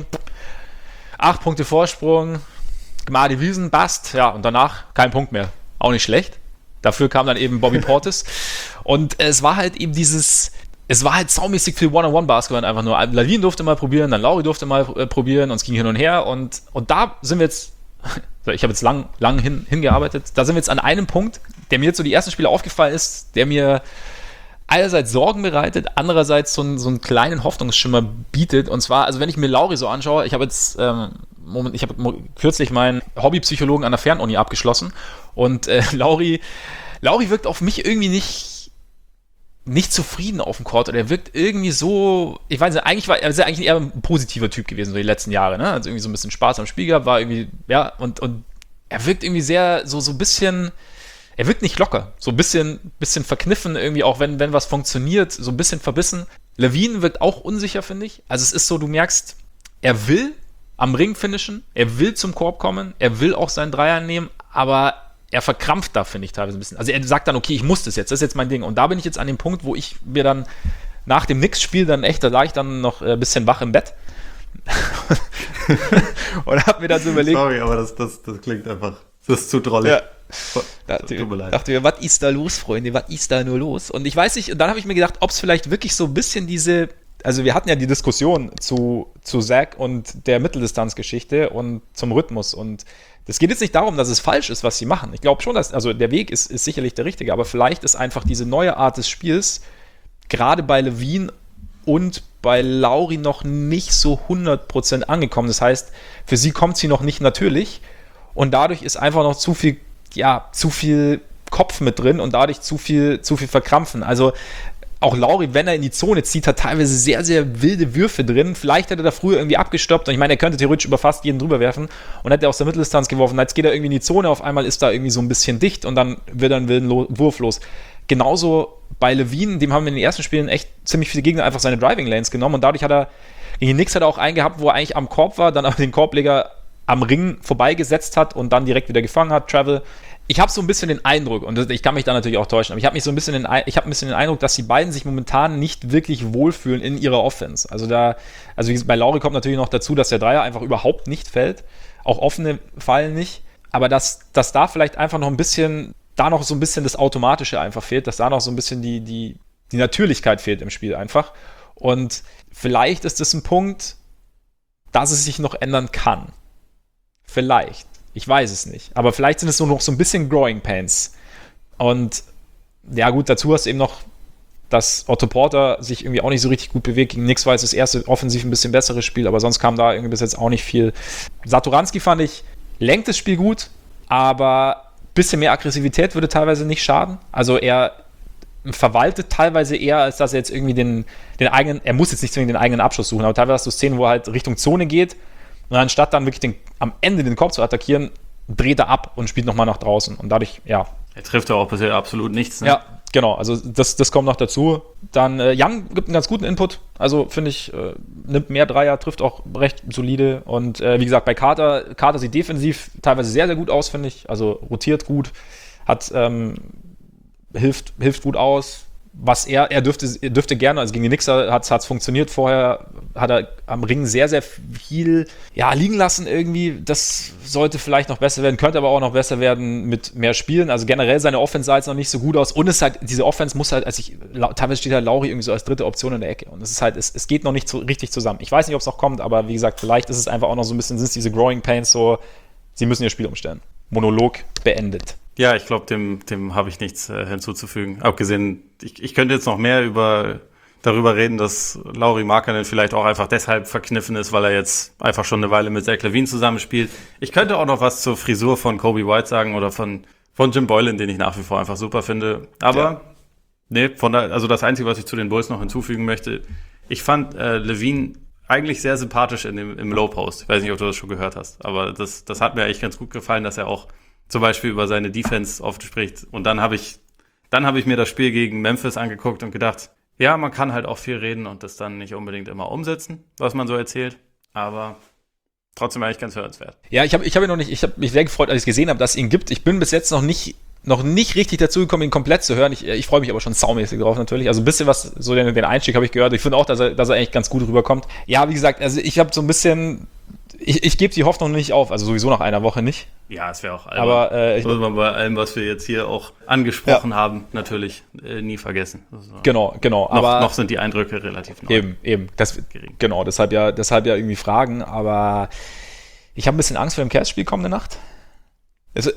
acht Punkte Vorsprung, Gmadi Wiesen, Bast, ja, und danach kein Punkt mehr. Auch nicht schlecht. Dafür kam dann eben Bobby Portis. Und es war halt eben dieses, es war halt saumäßig viel One-on-One-Basketball einfach nur. LaVine durfte mal probieren, dann Lauri durfte mal äh, probieren und es ging hin und her. Und, und da sind wir jetzt, ich habe jetzt lang, lang hin, hingearbeitet, da sind wir jetzt an einem Punkt, der mir jetzt so die ersten Spiele aufgefallen ist, der mir einerseits Sorgen bereitet, andererseits so einen, so einen kleinen Hoffnungsschimmer bietet. Und zwar, also wenn ich mir Lauri so anschaue, ich habe jetzt, ähm, Moment, ich habe kürzlich meinen Hobbypsychologen an der Fernuni abgeschlossen und äh, Lauri, Lauri wirkt auf mich irgendwie nicht, nicht zufrieden auf dem Court oder er wirkt irgendwie so, ich weiß nicht, eigentlich war er ist eigentlich eher ein positiver Typ gewesen so die letzten Jahre, ne? Also irgendwie so ein bisschen Spaß am Spiel gehabt, war irgendwie, ja, und, und er wirkt irgendwie sehr, so, so ein bisschen, er wirkt nicht locker, so ein bisschen, bisschen verkniffen irgendwie, auch wenn, wenn was funktioniert, so ein bisschen verbissen. LaVine wirkt auch unsicher, finde ich. Also es ist so, du merkst, er will am Ring finishen, er will zum Korb kommen, er will auch seinen Dreier nehmen, aber er verkrampft da, finde ich, teilweise ein bisschen. Also er sagt dann, okay, ich muss das jetzt, das ist jetzt mein Ding. Und da bin ich jetzt an dem Punkt, wo ich mir dann nach dem Knicks-Spiel dann echt, da lag ich dann noch ein bisschen wach im Bett und hab mir dann so überlegt. Sorry, aber das, das, das klingt einfach Das ist zu drollig. Ja. Da dachte ich mir, was ist da los, Freunde? Was ist da nur los? Und ich weiß nicht, und dann habe ich mir gedacht, ob es vielleicht wirklich so ein bisschen diese, also wir hatten ja die Diskussion zu, zu Zach und der Mitteldistanzgeschichte und zum Rhythmus. Und es geht jetzt nicht darum, dass es falsch ist, was sie machen. Ich glaube schon, dass, also der Weg ist, ist sicherlich der richtige, aber vielleicht ist einfach diese neue Art des Spiels, gerade bei Levine und bei Lauri noch nicht so hundert Prozent angekommen. Das heißt, für sie kommt sie noch nicht natürlich und dadurch ist einfach noch zu viel, ja, zu viel Kopf mit drin und dadurch zu viel, zu viel Verkrampfen. Also auch Lauri, wenn er in die Zone zieht, hat teilweise sehr, sehr wilde Würfe drin. Vielleicht hätte er da früher irgendwie abgestoppt und ich meine, er könnte theoretisch über fast jeden drüber werfen und hätte aus der Mitteldistanz geworfen. Jetzt geht er irgendwie in die Zone, auf einmal ist da irgendwie so ein bisschen dicht und dann wird er einen wilden Lo- Wurf los. Genauso bei Levine, dem haben wir in den ersten Spielen echt ziemlich viele Gegner einfach seine Driving Lanes genommen und dadurch hat er, gegen den Knicks hat er auch einen gehabt, wo er eigentlich am Korb war, dann aber den Korbleger am Ring vorbeigesetzt hat und dann direkt wieder gefangen hat, Travel. Ich habe so ein bisschen den Eindruck, und ich kann mich da natürlich auch täuschen, aber ich habe mich so ein bisschen den, ich habe ein bisschen den Eindruck, dass die beiden sich momentan nicht wirklich wohlfühlen in ihrer Offense. Also da, also bei Lauri kommt natürlich noch dazu, dass der Dreier einfach überhaupt nicht fällt, auch offene fallen nicht, aber dass, dass da vielleicht einfach noch ein bisschen, da noch so ein bisschen das Automatische einfach fehlt, dass da noch so ein bisschen die, die, die Natürlichkeit fehlt im Spiel einfach. Und vielleicht ist das ein Punkt, dass es sich noch ändern kann. Vielleicht. Ich weiß es nicht. Aber vielleicht sind es so noch so ein bisschen Growing Pains. Und ja gut, dazu hast du eben noch, dass Otto Porter sich irgendwie auch nicht so richtig gut bewegt. Gegen Knicks war es das erste offensiv ein bisschen besseres Spiel, aber sonst kam da irgendwie bis jetzt auch nicht viel. Satoranski fand ich, lenkt das Spiel gut, aber ein bisschen mehr Aggressivität würde teilweise nicht schaden. Also er verwaltet teilweise eher, als dass er jetzt irgendwie den, den eigenen, er muss jetzt nicht zwingend den eigenen Abschluss suchen, aber teilweise hast du Szenen, wo er halt Richtung Zone geht und anstatt dann wirklich den, am Ende den Korb zu attackieren, dreht er ab und spielt nochmal nach draußen. Und dadurch, ja. Er trifft ja auch bisher absolut nichts. Ne? Ja, genau. Also das, das kommt noch dazu. Dann äh, Young gibt einen ganz guten Input. Also finde ich, äh, nimmt mehr Dreier, trifft auch recht solide. Und äh, wie gesagt, bei Carter, Carter sieht defensiv teilweise sehr, sehr gut aus, finde ich. Also rotiert gut, hat, ähm, hilft, hilft gut aus. Was er, er dürfte, er dürfte gerne, also gegen die Knicks hat es funktioniert vorher, hat er am Ring sehr, sehr viel ja, liegen lassen irgendwie. Das sollte vielleicht noch besser werden, könnte aber auch noch besser werden mit mehr Spielen. Also generell seine Offense sah jetzt noch nicht so gut aus und es halt, diese Offense muss halt, also ich, teilweise steht halt Lauri irgendwie so als dritte Option in der Ecke und es ist halt, es, es geht noch nicht so richtig zusammen. Ich weiß nicht, ob es noch kommt, aber wie gesagt, vielleicht ist es einfach auch noch so ein bisschen, sind es diese Growing Pains so, sie müssen ihr Spiel umstellen. Monolog beendet. Ja, ich glaube, dem, dem habe ich nichts äh, hinzuzufügen. Abgesehen, ich, ich könnte jetzt noch mehr über darüber reden, dass Lauri Markkanen vielleicht auch einfach deshalb verkniffen ist, weil er jetzt einfach schon eine Weile mit Zach LaVine zusammenspielt. Ich könnte auch noch was zur Frisur von Kobe White sagen oder von, von Jim Boylan, den ich nach wie vor einfach super finde. Aber, ja. nee, von da, also das Einzige, was ich zu den Bulls noch hinzufügen möchte, ich fand äh, LaVine eigentlich sehr sympathisch in dem, im Low Post. Ich weiß nicht, ob du das schon gehört hast, aber das, das hat mir eigentlich ganz gut gefallen, dass er auch zum Beispiel über seine Defense oft spricht. Und dann habe ich, dann habe ich mir das Spiel gegen Memphis angeguckt und gedacht, ja, man kann halt auch viel reden und das dann nicht unbedingt immer umsetzen, was man so erzählt. Aber trotzdem eigentlich ganz hörenswert. Ja, ich habe ich hab ihn noch nicht, ich habe mich sehr gefreut, als ich gesehen habe, dass es ihn gibt. Ich bin bis jetzt noch nicht, noch nicht richtig dazu gekommen, ihn komplett zu hören. Ich, ich freue mich aber schon saumäßig drauf natürlich. Also ein bisschen was, so den, den Einstieg habe ich gehört. Ich finde auch, dass er, dass er eigentlich ganz gut rüberkommt. Ja, wie gesagt, also ich habe so ein bisschen, ich, ich gebe die Hoffnung nicht auf, also sowieso nach einer Woche nicht. Ja, es wäre auch albern. Aber äh, ich muss man bei allem, was wir jetzt hier auch angesprochen ja. haben, natürlich äh, nie vergessen. Also genau, genau. Noch, aber noch sind die Eindrücke relativ neu. Eben, eben. Das, genau, deshalb ja, deshalb ja irgendwie Fragen. Aber ich habe ein bisschen Angst vor dem Cavs-Spiel kommende Nacht. Also,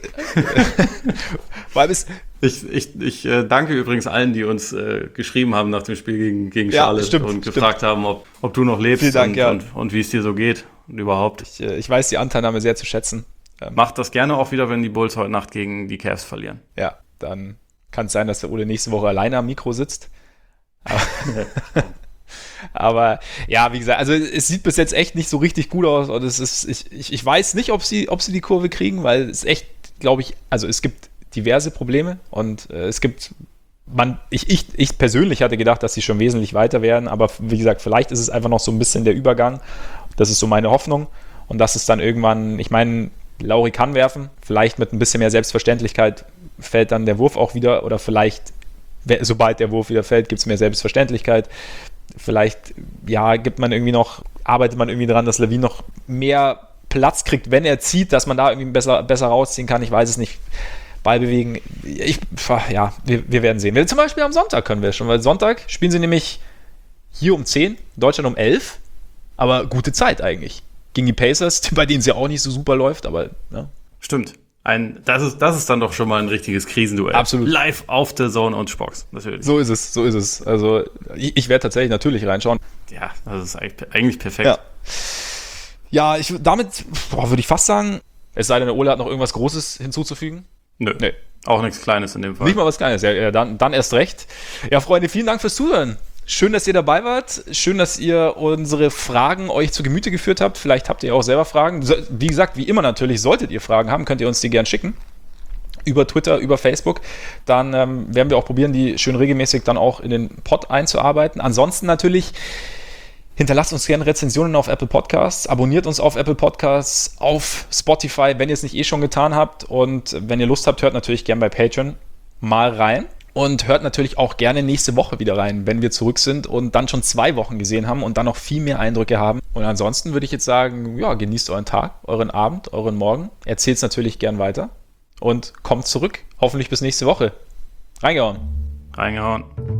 weil es ich ich, ich äh, danke übrigens allen, die uns äh, geschrieben haben nach dem Spiel gegen, gegen ja, Charlotte stimmt, und stimmt. gefragt haben, ob, ob du noch lebst. Vielen Dank, und, ja. und, und wie es dir so geht und überhaupt. Ich, äh, ich weiß die Anteilnahme sehr zu schätzen. Ähm, Macht das gerne auch wieder, wenn die Bulls heute Nacht gegen die Cavs verlieren. Ja, dann kann es sein, dass der Ole nächste Woche alleine am Mikro sitzt. Aber, aber ja, wie gesagt, also es sieht bis jetzt echt nicht so richtig gut aus. Und es ist, ich, ich, ich weiß nicht, ob sie, ob sie die Kurve kriegen, weil es echt, glaube ich, also es gibt diverse Probleme und äh, es gibt, man, ich, ich, ich persönlich hatte gedacht, dass sie schon wesentlich weiter werden, aber wie gesagt, vielleicht ist es einfach noch so ein bisschen der Übergang. Das ist so meine Hoffnung. Und dass es dann irgendwann, ich meine, Lauri kann werfen, vielleicht mit ein bisschen mehr Selbstverständlichkeit fällt dann der Wurf auch wieder oder vielleicht, sobald der Wurf wieder fällt, gibt es mehr Selbstverständlichkeit. Vielleicht, ja, gibt man irgendwie noch, arbeitet man irgendwie dran, dass LaVine noch mehr Platz kriegt, wenn er zieht, dass man da irgendwie besser, besser rausziehen kann. Ich weiß es nicht. Ball bewegen. Ich, ja, wir, wir werden sehen. Wir, zum Beispiel am Sonntag können wir schon, weil Sonntag spielen sie nämlich hier um zehn, Deutschland um elf. Aber gute Zeit eigentlich. Gegen die Pacers, bei denen es ja auch nicht so super läuft, aber ja. Stimmt. Ein, das, ist, das ist dann doch schon mal ein richtiges Krisenduell. Absolut. Live auf der Zone und Spox, natürlich. So ist es, so ist es. Also ich, ich werde tatsächlich natürlich reinschauen. Ja, das ist eigentlich, eigentlich perfekt. Ja, ja ich, damit boah, würde ich fast sagen, es sei denn, der Ole hat noch irgendwas Großes hinzuzufügen. Nö, nee. Auch nichts Kleines in dem Fall. Nicht mal was Kleines, ja, ja dann, dann erst recht. Ja, Freunde, vielen Dank fürs Zuhören. Schön, dass ihr dabei wart. Schön, dass ihr unsere Fragen euch zu Gemüte geführt habt. Vielleicht habt ihr auch selber Fragen. Wie gesagt, wie immer natürlich, solltet ihr Fragen haben, könnt ihr uns die gern schicken. Über Twitter, über Facebook. Dann ähm, werden wir auch probieren, die schön regelmäßig dann auch in den Pod einzuarbeiten. Ansonsten natürlich, hinterlasst uns gerne Rezensionen auf Apple Podcasts. Abonniert uns auf Apple Podcasts, auf Spotify, wenn ihr es nicht eh schon getan habt. Und wenn ihr Lust habt, hört natürlich gern bei Patreon mal rein. Und hört natürlich auch gerne nächste Woche wieder rein, wenn wir zurück sind und dann schon zwei Wochen gesehen haben und dann noch viel mehr Eindrücke haben. Und ansonsten würde ich jetzt sagen, ja, genießt euren Tag, euren Abend, euren Morgen. Erzählt es natürlich gern weiter und kommt zurück. Hoffentlich bis nächste Woche. Reingehauen. Reingehauen.